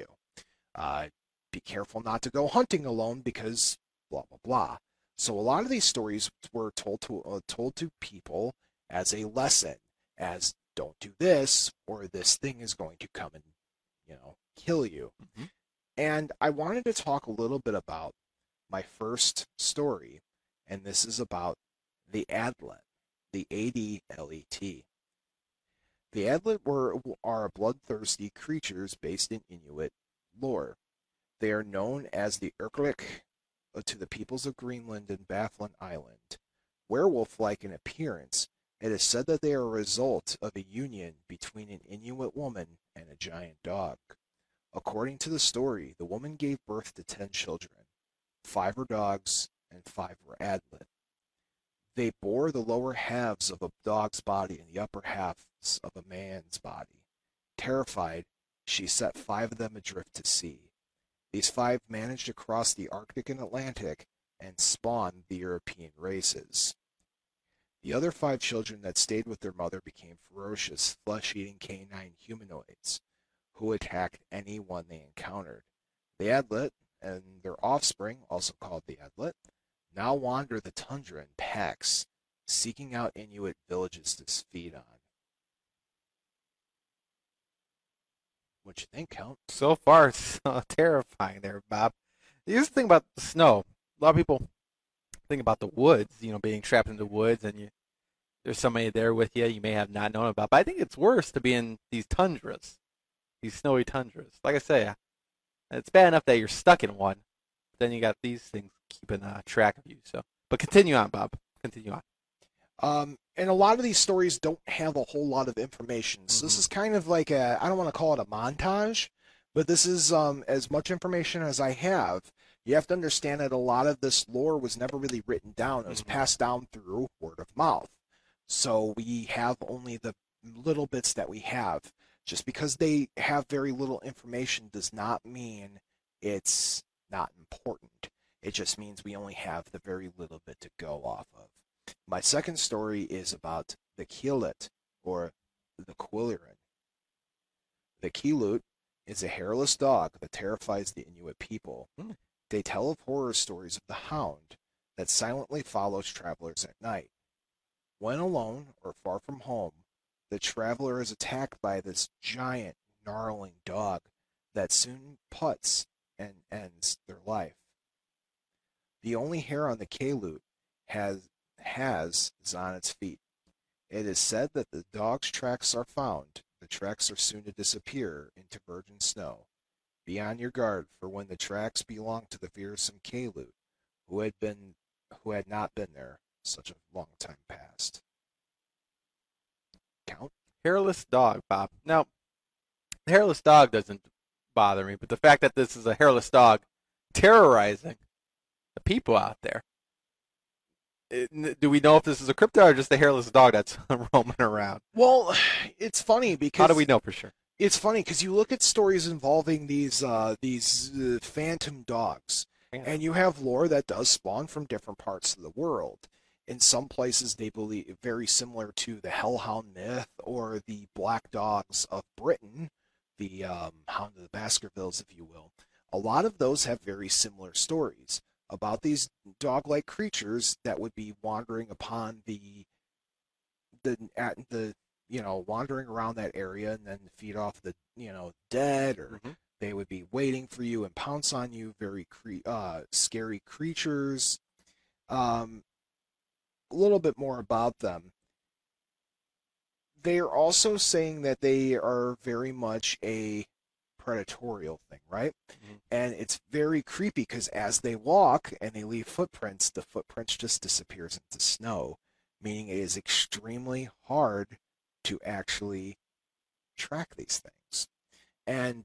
Be careful not to go hunting alone because blah, blah, blah. So a lot of these stories were told to people as a lesson, as don't do this or this thing is going to come and kill you. Mm-hmm. And I wanted to talk a little bit about my first story, and this is about the Adlet, the Adlet. The Adlet are bloodthirsty creatures based in Inuit lore. They are known as the Erklik to the peoples of Greenland and Baffin Island. Werewolf-like in appearance, it is said that they are a result of a union between an Inuit woman and a giant dog. According to the story, the woman gave birth to 10 children. 5 were dogs and 5 were Adlet. They bore the lower halves of a dog's body and the upper halves of a man's body. Terrified, she set 5 of them adrift to sea. These 5 managed to cross the Arctic and Atlantic and spawn the European races. The other 5 children that stayed with their mother became ferocious, flesh-eating canine humanoids who attacked anyone they encountered. The Adlet and their offspring, also called the Adlet, now wander the tundra in packs, seeking out Inuit villages to feed on. What you think, Count? So far, so terrifying there, Bob. Here's the thing about the snow. A lot of people think about the woods, being trapped in the woods, and there's somebody there with you you may have not known about. But I think it's worse to be in these tundras, these snowy tundras. Like I say, it's bad enough that you're stuck in one, but then you got these things keeping track of you. So, but continue on, Bob. Continue on. And a lot of these stories don't have a whole lot of information. So this is kind of like I don't want to call it a montage, but this is as much information as I have. You have to understand that a lot of this lore was never really written down. It was passed down through word of mouth. So we have only the little bits that we have. Just because they have very little information does not mean it's not important. It just means we only have the very little bit to go off of. My second story is about the Qilut, or the Quilliran. The Qilut is a hairless dog that terrifies the Inuit people. They tell of horror stories of the hound that silently follows travelers at night. When alone or far from home, the traveler is attacked by this giant, gnarling dog that soon puts and ends their life. The only hair on the Qilut is on its feet. It is said that the dog's tracks are found. The tracks are soon to disappear into virgin snow. Be on your guard, for when the tracks belong to the fearsome Qilut, who had not been there such a long time past. Count? Hairless dog, Bob. Now, the hairless dog doesn't bother me, but the fact that this is a hairless dog terrorizing the people out there. Do we know if this is a cryptid or just a hairless dog that's roaming around? Well, it's funny because... How do we know for sure? It's funny because you look at stories involving these phantom dogs, and you have lore that does spawn from different parts of the world. In some places, they believe very similar to the Hellhound myth or the Black Dogs of Britain, the Hound of the Baskervilles, if you will. A lot of those have very similar stories about these dog-like creatures that would be wandering upon the wandering around that area and then feed off the, dead, or they would be waiting for you and pounce on you, very scary creatures. A little bit more about them. They are also saying that they are very much a predatorial thing, right? And it's very creepy because as they walk and they leave footprints, the footprints just disappears into snow, meaning it is extremely hard to actually track these things. And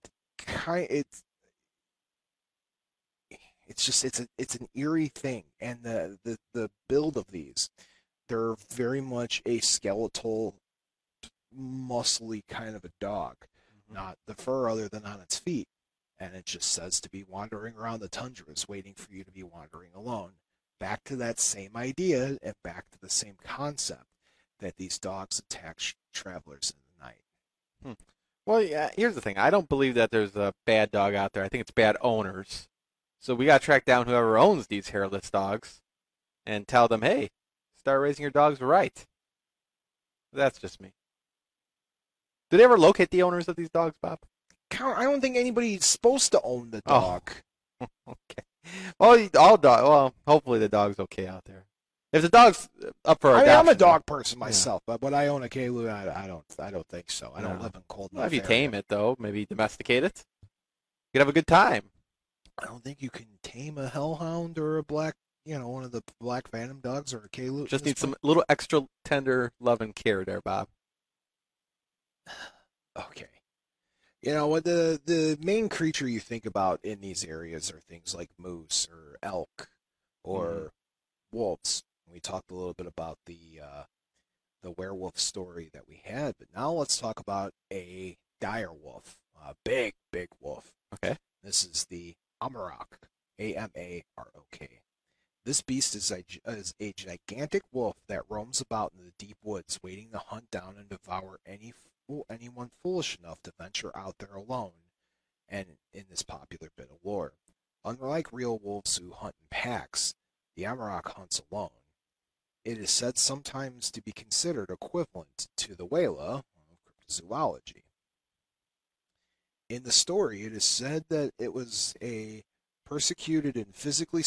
it's an eerie thing. And the build of these, they're very much a skeletal, muscly kind of a dog. Not the fur other than on its feet. And it just says to be wandering around the tundras, waiting for you to be wandering alone. Back to that same idea and back to the same concept that these dogs attack travelers in the night. Well, yeah, here's the thing. I don't believe that there's a bad dog out there. I think it's bad owners. So we got to track down whoever owns these hairless dogs and tell them, hey, start raising your dogs right. That's just me. Did they ever locate the owners of these dogs, Bob? I don't think anybody's supposed to own the dog. Oh. Okay. Well, hopefully the dog's okay out there. If the dog's up for adoption, I'm a dog person myself, but would I own a Kalu? I don't think so. I don't live in cold enough. Well, if you tame it, though, maybe domesticate it, you can have a good time. I don't think you can tame a hellhound or a black, one of the black phantom dogs or a Kalu. Just need some little extra tender love and care there, Bob. Okay. What the main creature you think about in these areas are things like moose or elk or wolves. We talked a little bit about the werewolf story that we had, but now let's talk about a dire wolf, a big wolf. Okay. This is the Amarok, Amarok. This beast is a gigantic wolf that roams about in the deep woods, waiting to hunt down and devour anyone foolish enough to venture out there alone, and in this popular bit of lore. Unlike real wolves who hunt in packs, the Amarok hunts alone. It is said sometimes to be considered equivalent to the Wela of cryptozoology. In the story, it is said that it was a persecuted and physically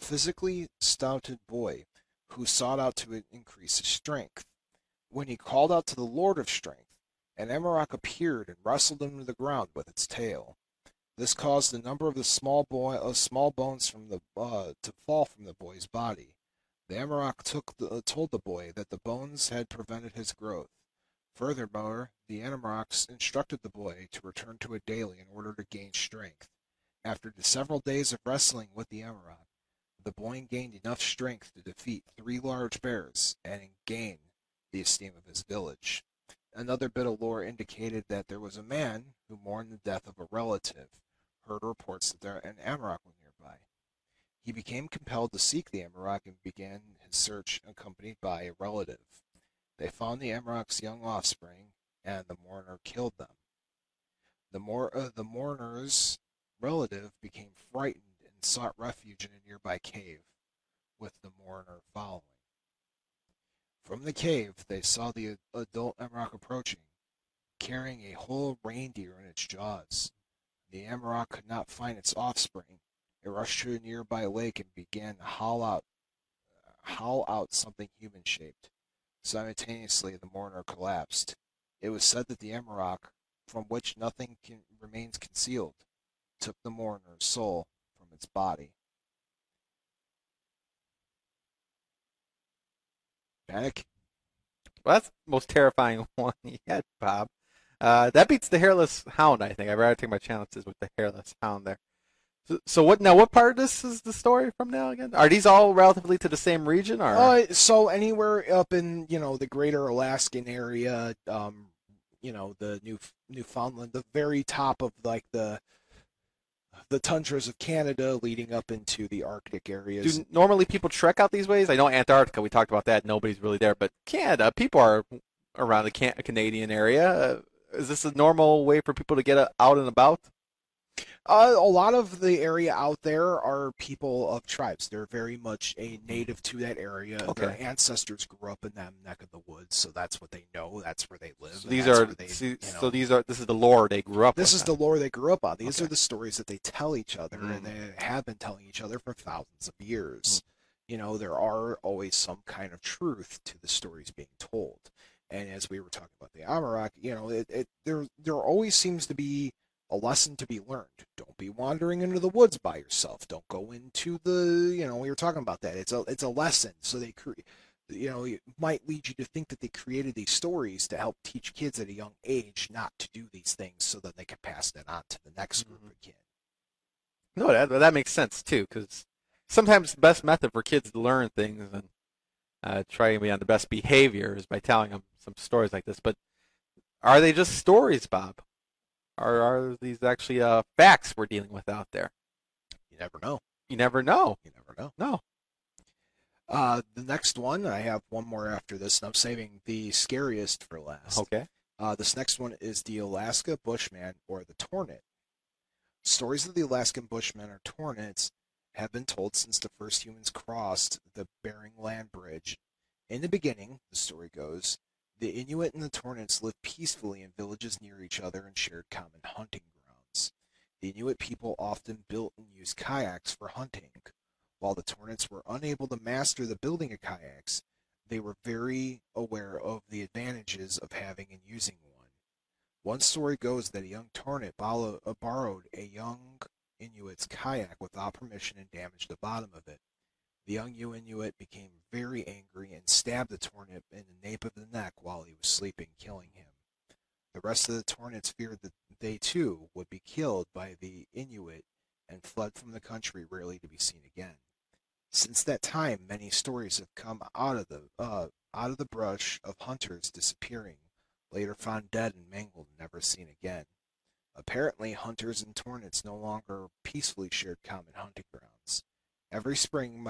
stouted boy who sought out to increase his strength. When he called out to the Lord of Strength, an Amarok appeared and wrestled him to the ground with its tail. This caused a number of the small bones from to fall from the boy's body. The Amarok told the boy that the bones had prevented his growth. Furthermore, the Amarok instructed the boy to return to it daily in order to gain strength. After several days of wrestling with the Amarok, the boy gained enough strength to defeat 3 large bears and gain the esteem of his village. Another bit of lore indicated that there was a man who mourned the death of a relative, heard reports that an Amarok was nearby. He became compelled to seek the Amarok and began his search accompanied by a relative. They found the Amarok's young offspring, and the mourner killed them. The mourner's relative became frightened and sought refuge in a nearby cave, with the mourner following. From the cave, they saw the adult Amarok approaching, carrying a whole reindeer in its jaws. The Amarok could not find its offspring. It rushed to a nearby lake and began to howl out something human-shaped. Simultaneously, the mourner collapsed. It was said that the Amarok, from which nothing remains concealed, took the mourner's soul from its body. Panic? Well, that's the most terrifying one yet, Bob. That beats the hairless hound, I think. I'd rather take my chances with the hairless hound there. So what now? What part of this is the story from now again? Are these all relatively to the same region, or? So anywhere up in the greater Alaskan area, the Newfoundland, the very top of like the tundras of Canada, leading up into the Arctic areas. Do normally people trek out these ways? I know Antarctica, we talked about that. Nobody's really there, but Canada, people are around the Canadian area. Is this a normal way for people to get out and about? A lot of the area out there are people of tribes. They're very much a native to that area. Okay. Their ancestors grew up in that neck of the woods, so that's what they know. That's where they live. So this is the lore they grew up with. This is the lore they grew up on. These Okay. are the stories that they tell each other, and they have been telling each other for thousands of years. There are always some kind of truth to the stories being told. And as we were talking about the Amarok, there always seems to be a lesson to be learned. Don't be wandering into the woods by yourself. Don't go into we were talking about that. It's a lesson. So they it might lead you to think that they created these stories to help teach kids at a young age not to do these things, so that they can pass that on to the next group of kids. No, that makes sense too, because sometimes the best method for kids to learn things and try to be on the best behavior is by telling them some stories like this. But are they just stories, Bob? Or are these actually facts we're dealing with out there? You never know. You never know. You never know. No. The next one, I have one more after this, and I'm saving the scariest for last. Okay. This next one is the Alaska Bushman, or the Tornit. Stories of the Alaskan Bushmen or Tornits have been told since the first humans crossed the Bering Land Bridge. In the beginning, the story goes, the Inuit and the Tornits lived peacefully in villages near each other and shared common hunting grounds. The Inuit people often built and used kayaks for hunting. While the Tornits were unable to master the building of kayaks, they were very aware of the advantages of having and using one. One story goes that a young Tornit borrowed a young Inuit's kayak without permission and damaged the bottom of it. The young Inuit became very angry and stabbed the Tornit in the nape of the neck while he was sleeping, killing him. The rest of the Tornits feared that they too would be killed by the Inuit and fled from the country, rarely to be seen again. Since that time, many stories have come out of the brush of hunters disappearing, later found dead and mangled and never seen again. Apparently, hunters and Tornits no longer peacefully shared common hunting grounds. Every spring,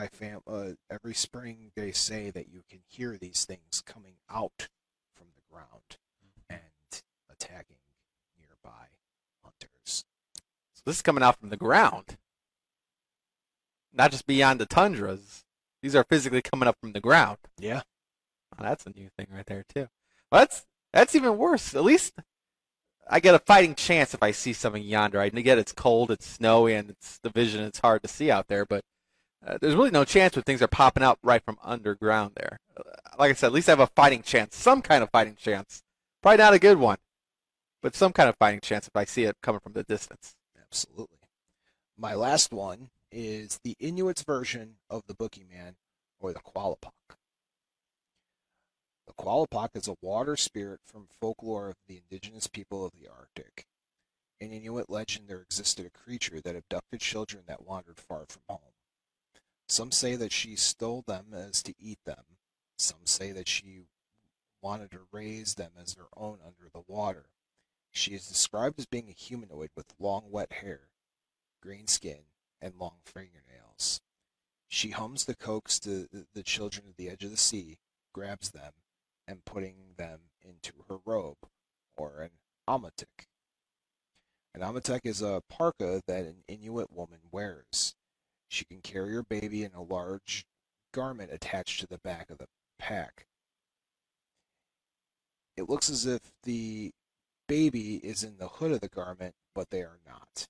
they say that you can hear these things coming out from the ground and attacking nearby hunters. So this is coming out from the ground, not just beyond the tundras. These are physically coming up from the ground. Yeah. Oh, that's a new thing right there too. Well, that's even worse. At least I get a fighting chance if I see something yonder. I get it's cold, it's snowy, and it's the vision. It's hard to see out there, but there's really no chance when things are popping out right from underground there. Like I said, at least I have a fighting chance, some kind of fighting chance. Probably not a good one, but some kind of fighting chance if I see it coming from the distance. Absolutely. My last one is the Inuits' version of the Boogeyman, or the Qualopok. The Qualopok is a water spirit from folklore of the indigenous people of the Arctic. In Inuit legend, there existed a creature that abducted children that wandered far from home. Some say that she stole them as to eat them. Some say that she wanted to raise them as her own under the water. She is described as being a humanoid with long wet hair, green skin, and long fingernails. She hums the coax to the children at the edge of the sea, grabs them, and putting them into her robe, or an amatuk. An amatuk is a parka that an Inuit woman wears. She can carry her baby in a large garment attached to the back of the pack. It looks as if the baby is in the hood of the garment, but they are not.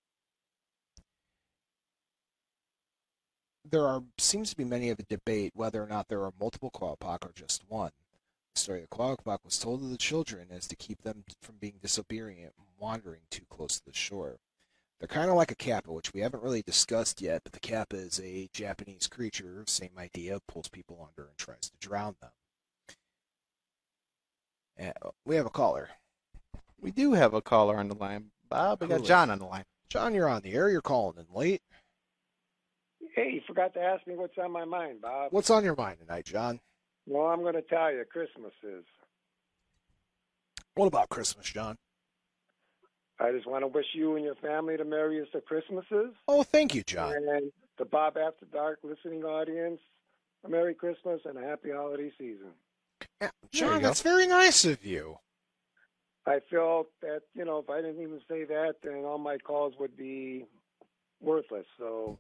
There seems to be many of a debate whether or not there are multiple Qualopok or just one. The story of the Qualopok was told to the children as to keep them from being disobedient and wandering too close to the shore. They're kind of like a kappa, which we haven't really discussed yet, but the kappa is a Japanese creature, same idea, pulls people under and tries to drown them. And we have a caller. We do have a caller on the line, Bob. We got John on the line. John, you're on the air. You're calling in late. Hey, you forgot to ask me what's on my mind, Bob. What's on your mind tonight, John? Well, I'm going to tell you, Christmas is. What about Christmas, John? I just want to wish you and your family the merriest of Christmases. Oh, thank you, John. And the Bob After Dark listening audience, a Merry Christmas and a Happy Holiday Season. Yeah, John, that's very nice of you. I felt that, if I didn't even say that, then all my calls would be worthless. So,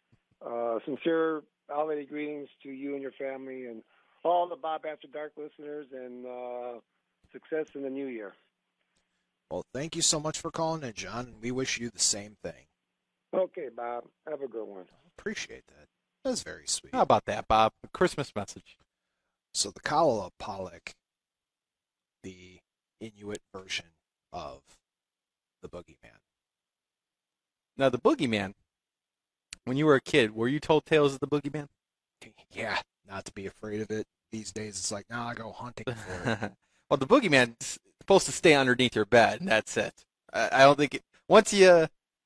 sincere holiday greetings to you and your family and all the Bob After Dark listeners, and success in the new year. Well, thank you so much for calling in, John, and we wish you the same thing. Okay, Bob. Have a good one. Appreciate that. That's very sweet. How about that, Bob? A Christmas message. So the Kalaalleq, the Inuit version of the Boogeyman. Now, the Boogeyman, when you were a kid, were you told tales of the Boogeyman? Yeah, not to be afraid of it. These days, it's like, I go hunting for it. Well, the Boogeyman's supposed to stay underneath your bed, and that's it. I don't think once you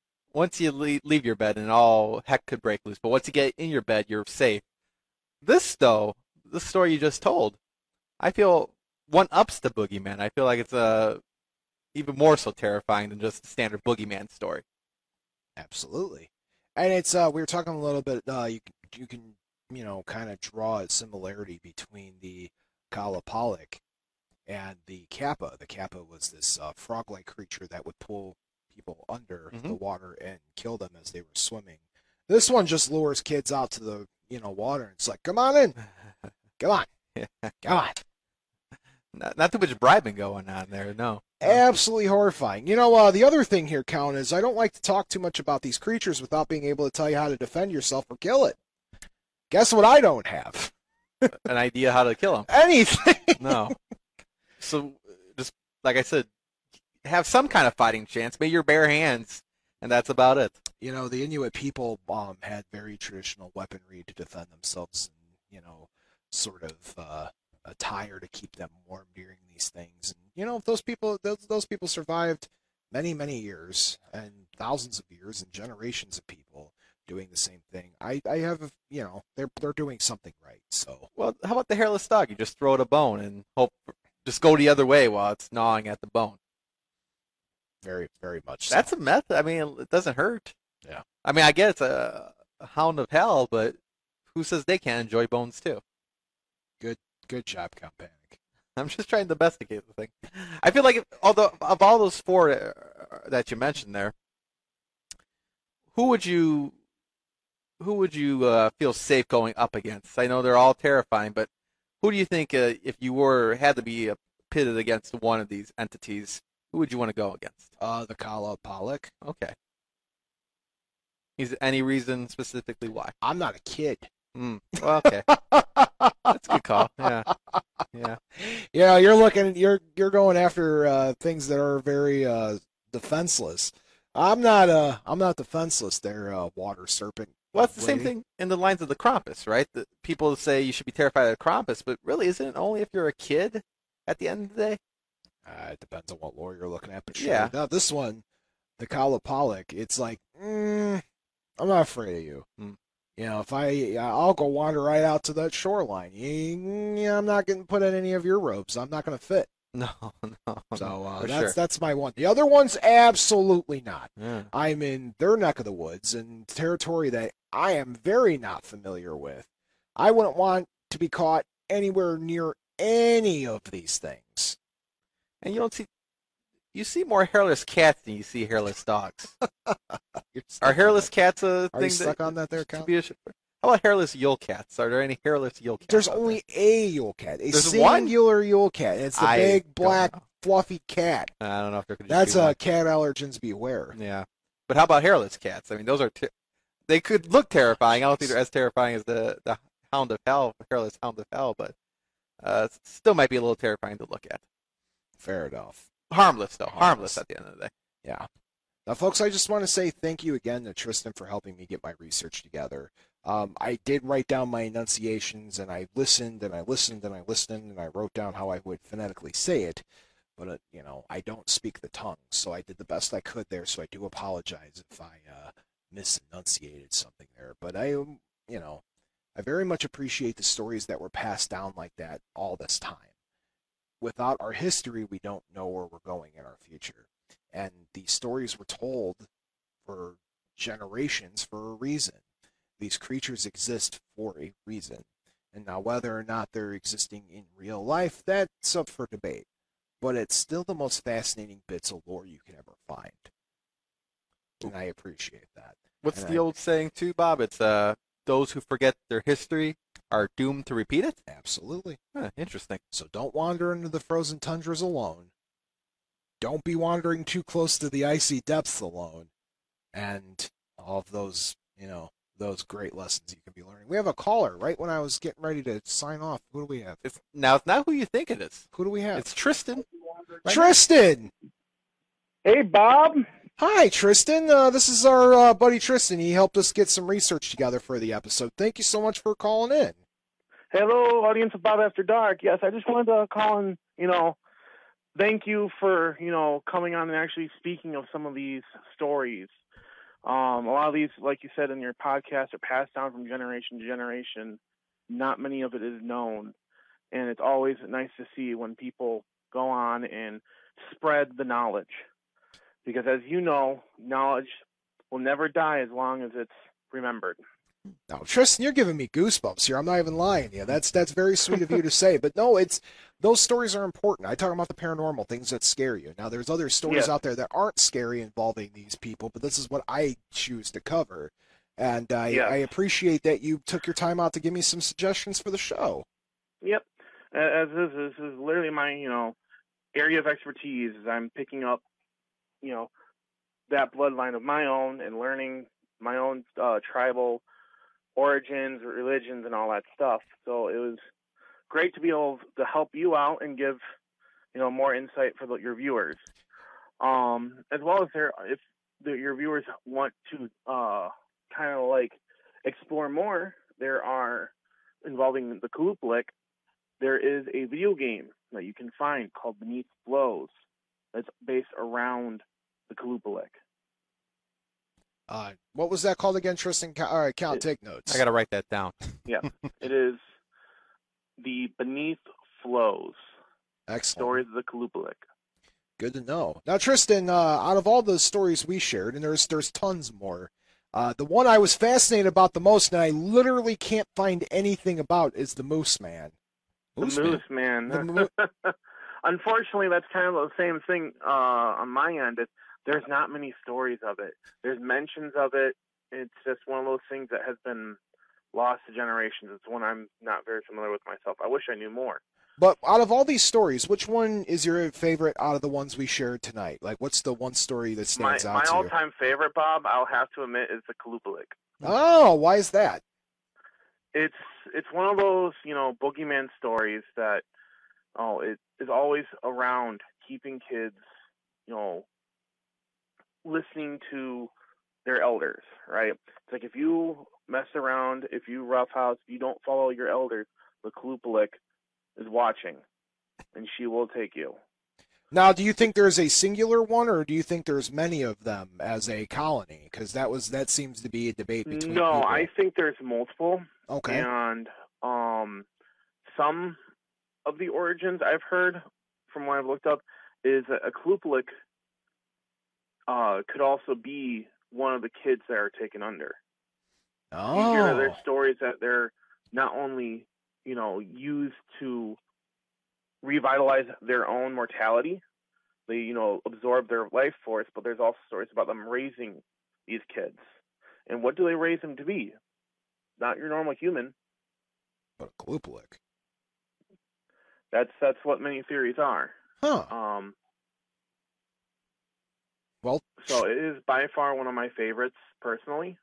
leave your bed, and all heck could break loose. But once you get in your bed, you're safe. This, though, the story you just told, I feel one-ups the Boogeyman. I feel like it's even more so terrifying than just the standard Boogeyman story. Absolutely. And it's we were talking a little bit, you can kind of draw a similarity between the Kalaalleq and the Kappa. The Kappa was this frog-like creature that would pull people under the water and kill them as they were swimming. This one just lures kids out to the water, and it's like, come on in, come on, come on. Not too much bribing going on there, no. Absolutely horrifying. The other thing here, Count, is I don't like to talk too much about these creatures without being able to tell you how to defend yourself or kill it. Guess what I don't have? An idea how to kill them. Anything. No. So, just like I said, have some kind of fighting chance. Maybe your bare hands, and that's about it. The Inuit people had very traditional weaponry to defend themselves, and sort of attire to keep them warm during these things. And those people survived many years and thousands of years and generations of people doing the same thing. I have they're doing something right. So, well, how about the hairless dog? You just throw it a bone and just go the other way while it's gnawing at the bone. Very, very much so. That's a method. I mean, it doesn't hurt. Yeah. I mean, I get it's a hound of hell, but who says they can't enjoy bones too? Good job, Count Panic. I'm just trying to investigate the thing. I feel like although of all those four that you mentioned there, who would you feel safe going up against? I know they're all terrifying, but who do you think if you had to be pitted against one of these entities, who would you want to go against? The Kalaalleq. Okay. Is there any reason specifically why? I'm not a kid. Well, okay. That's a good call. Yeah. Yeah, you're going after things that are very defenseless. I'm not defenseless. They're water serpent. Well, it's the same thing in the lines of the Krampus, right? The people say you should be terrified of the Krampus, but really, isn't it only if you're a kid at the end of the day? It depends on what lore you're looking at, but sure. Yeah. Now, this one, the Kalaalleq, it's like, I'm not afraid of you. If I'll go wander right out to that shoreline. I'm not getting put in any of your robes. I'm not going to fit. No. So sure. that's my one. The other one's absolutely not. Yeah. I'm in their neck of the woods and territory that I am very not familiar with. I wouldn't want to be caught anywhere near any of these things. And you see more hairless cats than you see hairless dogs. Are hairless cats a thing? Are you stuck on that there, Count? How about hairless Yule cats? Are there any hairless Yule cats? There's only a Yule cat. There's singular Yule cat. It's the big, black, fluffy cat. I don't know if there could just That's cat allergens beware. Yeah. But how about hairless cats? I mean, those are they could look terrifying. I don't think they're as terrifying as the hound of hell, hairless hound of hell, but still might be a little terrifying to look at. Fair enough. Harmless, though. Harmless at the end of the day. Yeah. Now, folks, I just want to say thank you again to Tristan for helping me get my research together. I did write down my enunciations, and I listened, and I listened, and I listened, and I wrote down how I would phonetically say it. But, I don't speak the tongue, so I did the best I could there, so I do apologize if I misenunciated something there. But I very much appreciate the stories that were passed down like that all this time. Without our history, we don't know where we're going in our future. And these stories were told for generations for a reason. These creatures exist for a reason. And now whether or not they're existing in real life, that's up for debate. but it's still the most fascinating bits of lore you can ever find. And I appreciate that. What's the old saying too, Bob? It's those who forget their history are doomed to repeat it? Absolutely. Interesting. So don't wander into the frozen tundras alone. Don't be wandering too close to the icy depths alone. And all of those, those great lessons you can be learning. We have a caller right when I was getting ready to sign off. Who do we have? It's not who you think it is. Who do we have? It's Tristan. Right Tristan! Hey, Bob. Hi, Tristan. This is our buddy Tristan. He helped us get some research together for the episode. Thank you so much for calling in. Hello, audience of Bob After Dark. Yes, I just wanted to call and, thank you for, coming on and actually speaking of some of these stories. A lot of these, like you said in your podcast, are passed down from generation to generation. Not many of it is known. And it's always nice to see when people go on and spread the knowledge. Because as you know, knowledge will never die as long as it's remembered. Now, Tristan, you're giving me goosebumps here. I'm not even lying to you. That's very sweet of you to say. But no, those stories are important. I talk about the paranormal, things that scare you. Now, there's other stories out there that aren't scary involving these people, but this is what I choose to cover. And I appreciate that you took your time out to give me some suggestions for the show. Yep. As this is literally my, area of expertise. Is I'm picking up, that bloodline of my own and learning my own tribal origins, religions, and all that stuff. So it was great to be able to help you out and give, more insight for your viewers. As well as if your viewers want to kind of like explore more, there are involving the Kalupalik. There is a video game that you can find called Beneath Flows that's based around the Kalupalik. What was that called again, Tristan? All right, take notes. I got to write that down. Yeah, it is the Beneath Flows. Excellent. Stories of the Kalupalik. Good to know. Now, Tristan, out of all the stories we shared, and there's tons more, the one I was fascinated about the most, and I literally can't find anything about, is the Moose Man. The Moose Man. Unfortunately, that's kind of the same thing on my end. There's not many stories of it. There's mentions of it. It's just one of those things that has been lost to generations. It's one I'm not very familiar with myself. I wish I knew more. But out of all these stories, which one is your favorite out of the ones we shared tonight? Like, what's the one story that stands out to you? My all-time favorite, Bob, I'll have to admit, is the Kalupalik. Oh, why is that? It's one of those, boogeyman stories that, it is always around keeping kids, listening to their elders, right? It's like if you mess around, if you roughhouse, if you don't follow your elders, the Kalupalik is watching, and she will take you. Now, do you think there's a singular one, or do you think there's many of them as a colony? Because that seems to be a debate between people. I think there's multiple. Okay. And some of the origins I've heard from what I've looked up is a Kalupalik could also be one of the kids that are taken under. Oh. You hear their stories that they're not only, used to revitalize their own mortality, they, absorb their life force, but there's also stories about them raising these kids. And what do they raise them to be? Not your normal human. But a Kalupalik. That's what many theories are. Huh. Well, so it is by far one of my favorites personally.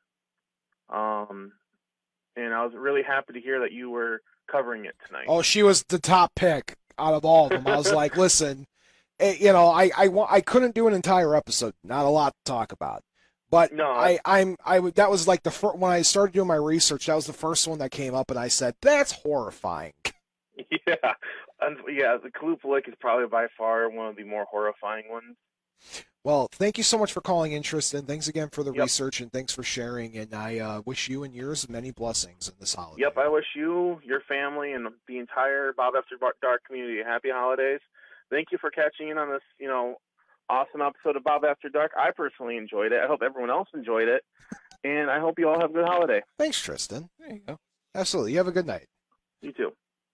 And I was really happy to hear that you were covering it tonight. Oh, she was the top pick out of all of them. I was like, listen, I couldn't do an entire episode. Not a lot to talk about. But no, that was like when I started doing my research, that was the first one that came up, and I said, that's horrifying. Yeah, the Kalupalik is probably by far one of the more horrifying ones. Well, thank you so much for calling in, Tristan. Thanks again for the research, and thanks for sharing. And I wish you and yours many blessings in this holiday. Yep, I wish you, your family, and the entire Bob After Dark community happy holidays. Thank you for catching in on this, awesome episode of Bob After Dark. I personally enjoyed it. I hope everyone else enjoyed it. And I hope you all have a good holiday. Thanks, Tristan. There you go. Absolutely. You have a good night. You too.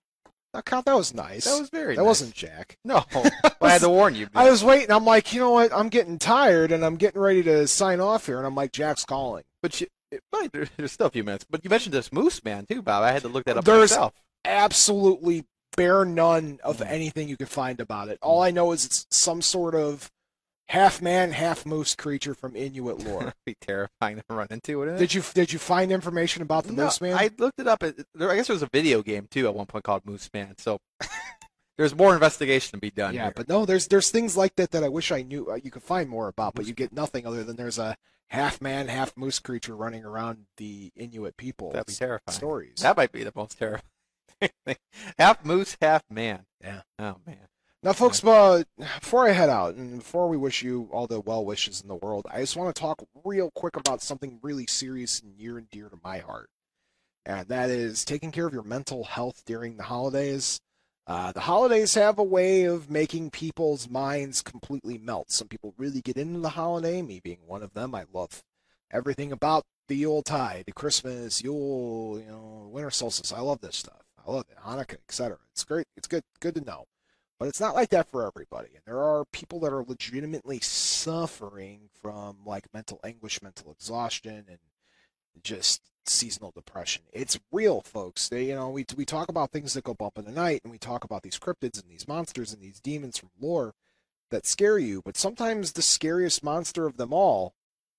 Now, Count, that was nice. That was very That nice. wasn't Jack. No. Well, I had to warn you. I was waiting. I'm like, you know what? I'm getting tired, and I'm getting ready to sign off here, and I'm like, Jack's calling. But there's still a few minutes. But you mentioned this Moose Man, too, Bob. I had to look that up There's myself. absolutely bare none of anything you can find about it. All I know is it's some sort of half man, half moose creature from Inuit lore. That'd be terrifying to run into, wouldn't it? Did you find information about the Moose Man? I looked it up. I guess there was a video game, too, at one point called Moose Man. So there's more investigation to be done Yeah, here. but no, there's things like that I wish I knew you could find more about, but you get nothing other than there's a half man, half moose creature running around the Inuit people. That'd be terrifying. Stories. That might be the most terrifying thing. Half moose, half man. Yeah. Oh, man. Now, folks, before I head out and before we wish you all the well wishes in the world, I just want to talk real quick about something really serious and near and dear to my heart. And that is taking care of your mental health during the holidays. The holidays have a way of making people's minds completely melt. Some people really get into the holiday, me being one of them. I love everything about the Yuletide, Christmas, Yule, winter solstice. I love this stuff. I love it. Hanukkah, etc. It's great. It's good to know. But it's not like that for everybody. And there are people that are legitimately suffering from like mental anguish, mental exhaustion, and just seasonal depression. It's real, folks. We talk about things that go bump in the night, and we talk about these cryptids and these monsters and these demons from lore that scare you. But sometimes the scariest monster of them all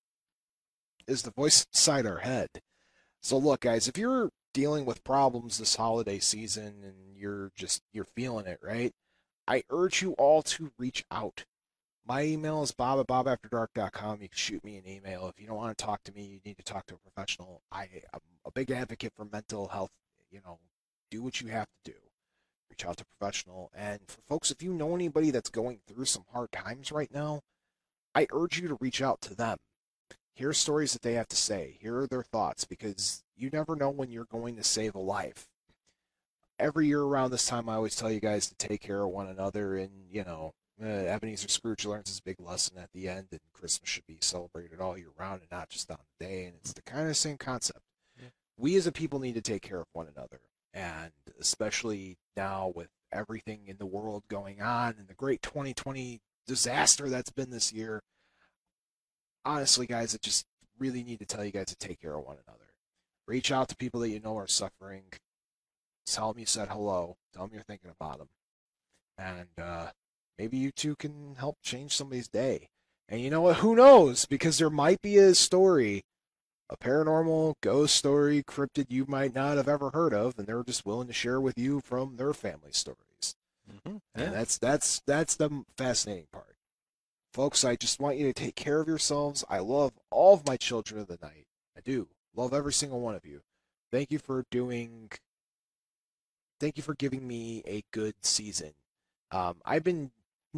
is the voice inside our head. So look, guys, if you're dealing with problems this holiday season and you're feeling it, right? I urge you all to reach out. My email is bob@bobafterdark.com. You can shoot me an email. If you don't want to talk to me, you need to talk to a professional. I'm a big advocate for mental health. Do what you have to do. Reach out to a professional. And for folks, if you know anybody that's going through some hard times right now, I urge you to reach out to them. Hear stories that they have to say. Hear their thoughts, because you never know when you're going to save a life. Every year around this time, I always tell you guys to take care of one another, and Ebenezer Scrooge learns his big lesson at the end, and Christmas should be celebrated all year round and not just on the day, and it's the kind of same concept. Yeah. We as a people need to take care of one another, and especially now with everything in the world going on and the great 2020 disaster that's been this year, honestly, guys, I just really need to tell you guys to take care of one another. Reach out to people that you know are suffering. Tell them you said hello. Tell them you're thinking about them. And maybe you two can help change somebody's day. And you know what? Who knows? Because there might be a story, a paranormal ghost story, cryptid you might not have ever heard of, and they're just willing to share with you from their family stories. Mm-hmm. Yeah. And that's the fascinating part. Folks, I just want you to take care of yourselves. I love all of my children of the night. I do. Love every single one of you. Thank you for giving me a good season. I've been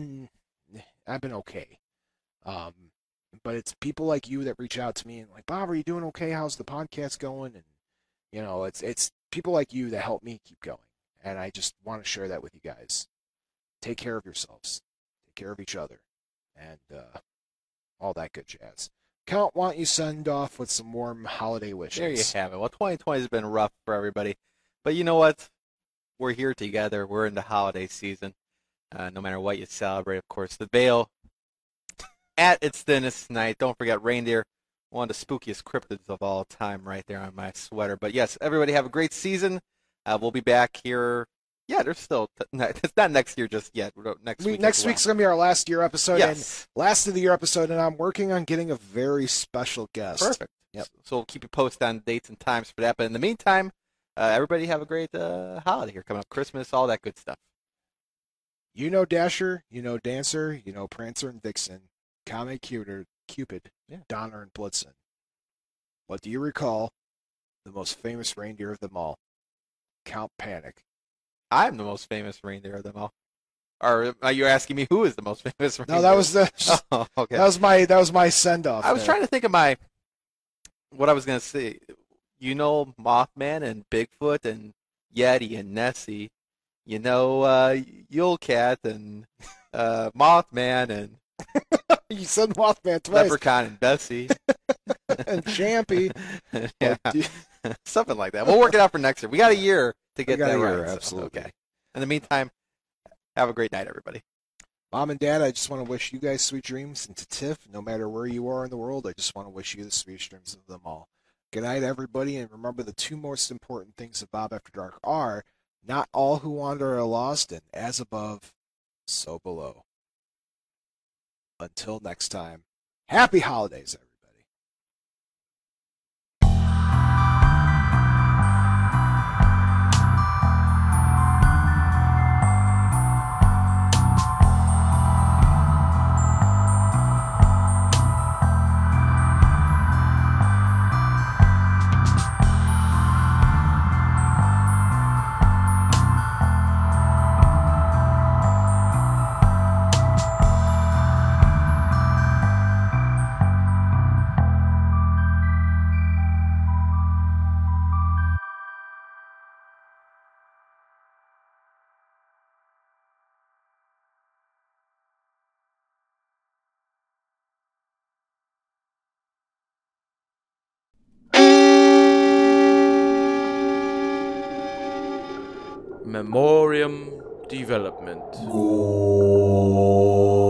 okay. But it's people like you that reach out to me and like, Bob, are you doing okay? How's the podcast going? And it's people like you that help me keep going. And I just want to share that with you guys. Take care of yourselves. Take care of each other. And all that good jazz. Count, why don't you send off with some warm holiday wishes? There you have it. Well, 2020 has been rough for everybody. But you know what? We're here together. We're in the holiday season. No matter what you celebrate, of course. The veil at its thinnest tonight. Don't forget reindeer. One of the spookiest cryptids of all time right there on my sweater. But yes, everybody have a great season. We'll be back here. Yeah, there's still it's not next year just yet. Next week's going to be our last year episode. Yes. And last of the year episode, and I'm working on getting a very special guest. Perfect. Yep. So we'll keep you posted on dates and times for that. But in the meantime, everybody have a great holiday here coming up. Christmas, all that good stuff. You know Dasher, you know Dancer, you know Prancer and Vixen, Comet Cupid, Donner and Blitzen. But do you recall the most famous reindeer of them all, Count Panic? I'm the most famous reindeer of them all. Or are you asking me who is the most famous reindeer? No, that was okay. That was my send off. I was trying to think of what I was gonna say. You know Mothman and Bigfoot and Yeti and Nessie. You know Yule Cat and Mothman and you said Mothman twice. Leprechaun and Bessie and Champy. Yeah. Something like that. We'll work it out for next year. We got a year to get that right. Absolutely. Okay. In the meantime, have a great night, everybody. Mom and Dad, I just want to wish you guys sweet dreams. And to Tiff, no matter where you are in the world, I just want to wish you the sweetest dreams of them all. Good night, everybody. And remember, the two most important things of Bob After Dark are not all who wander are lost, and as above, so below. Until next time, happy holidays, everybody. Memoriam Development. Goal.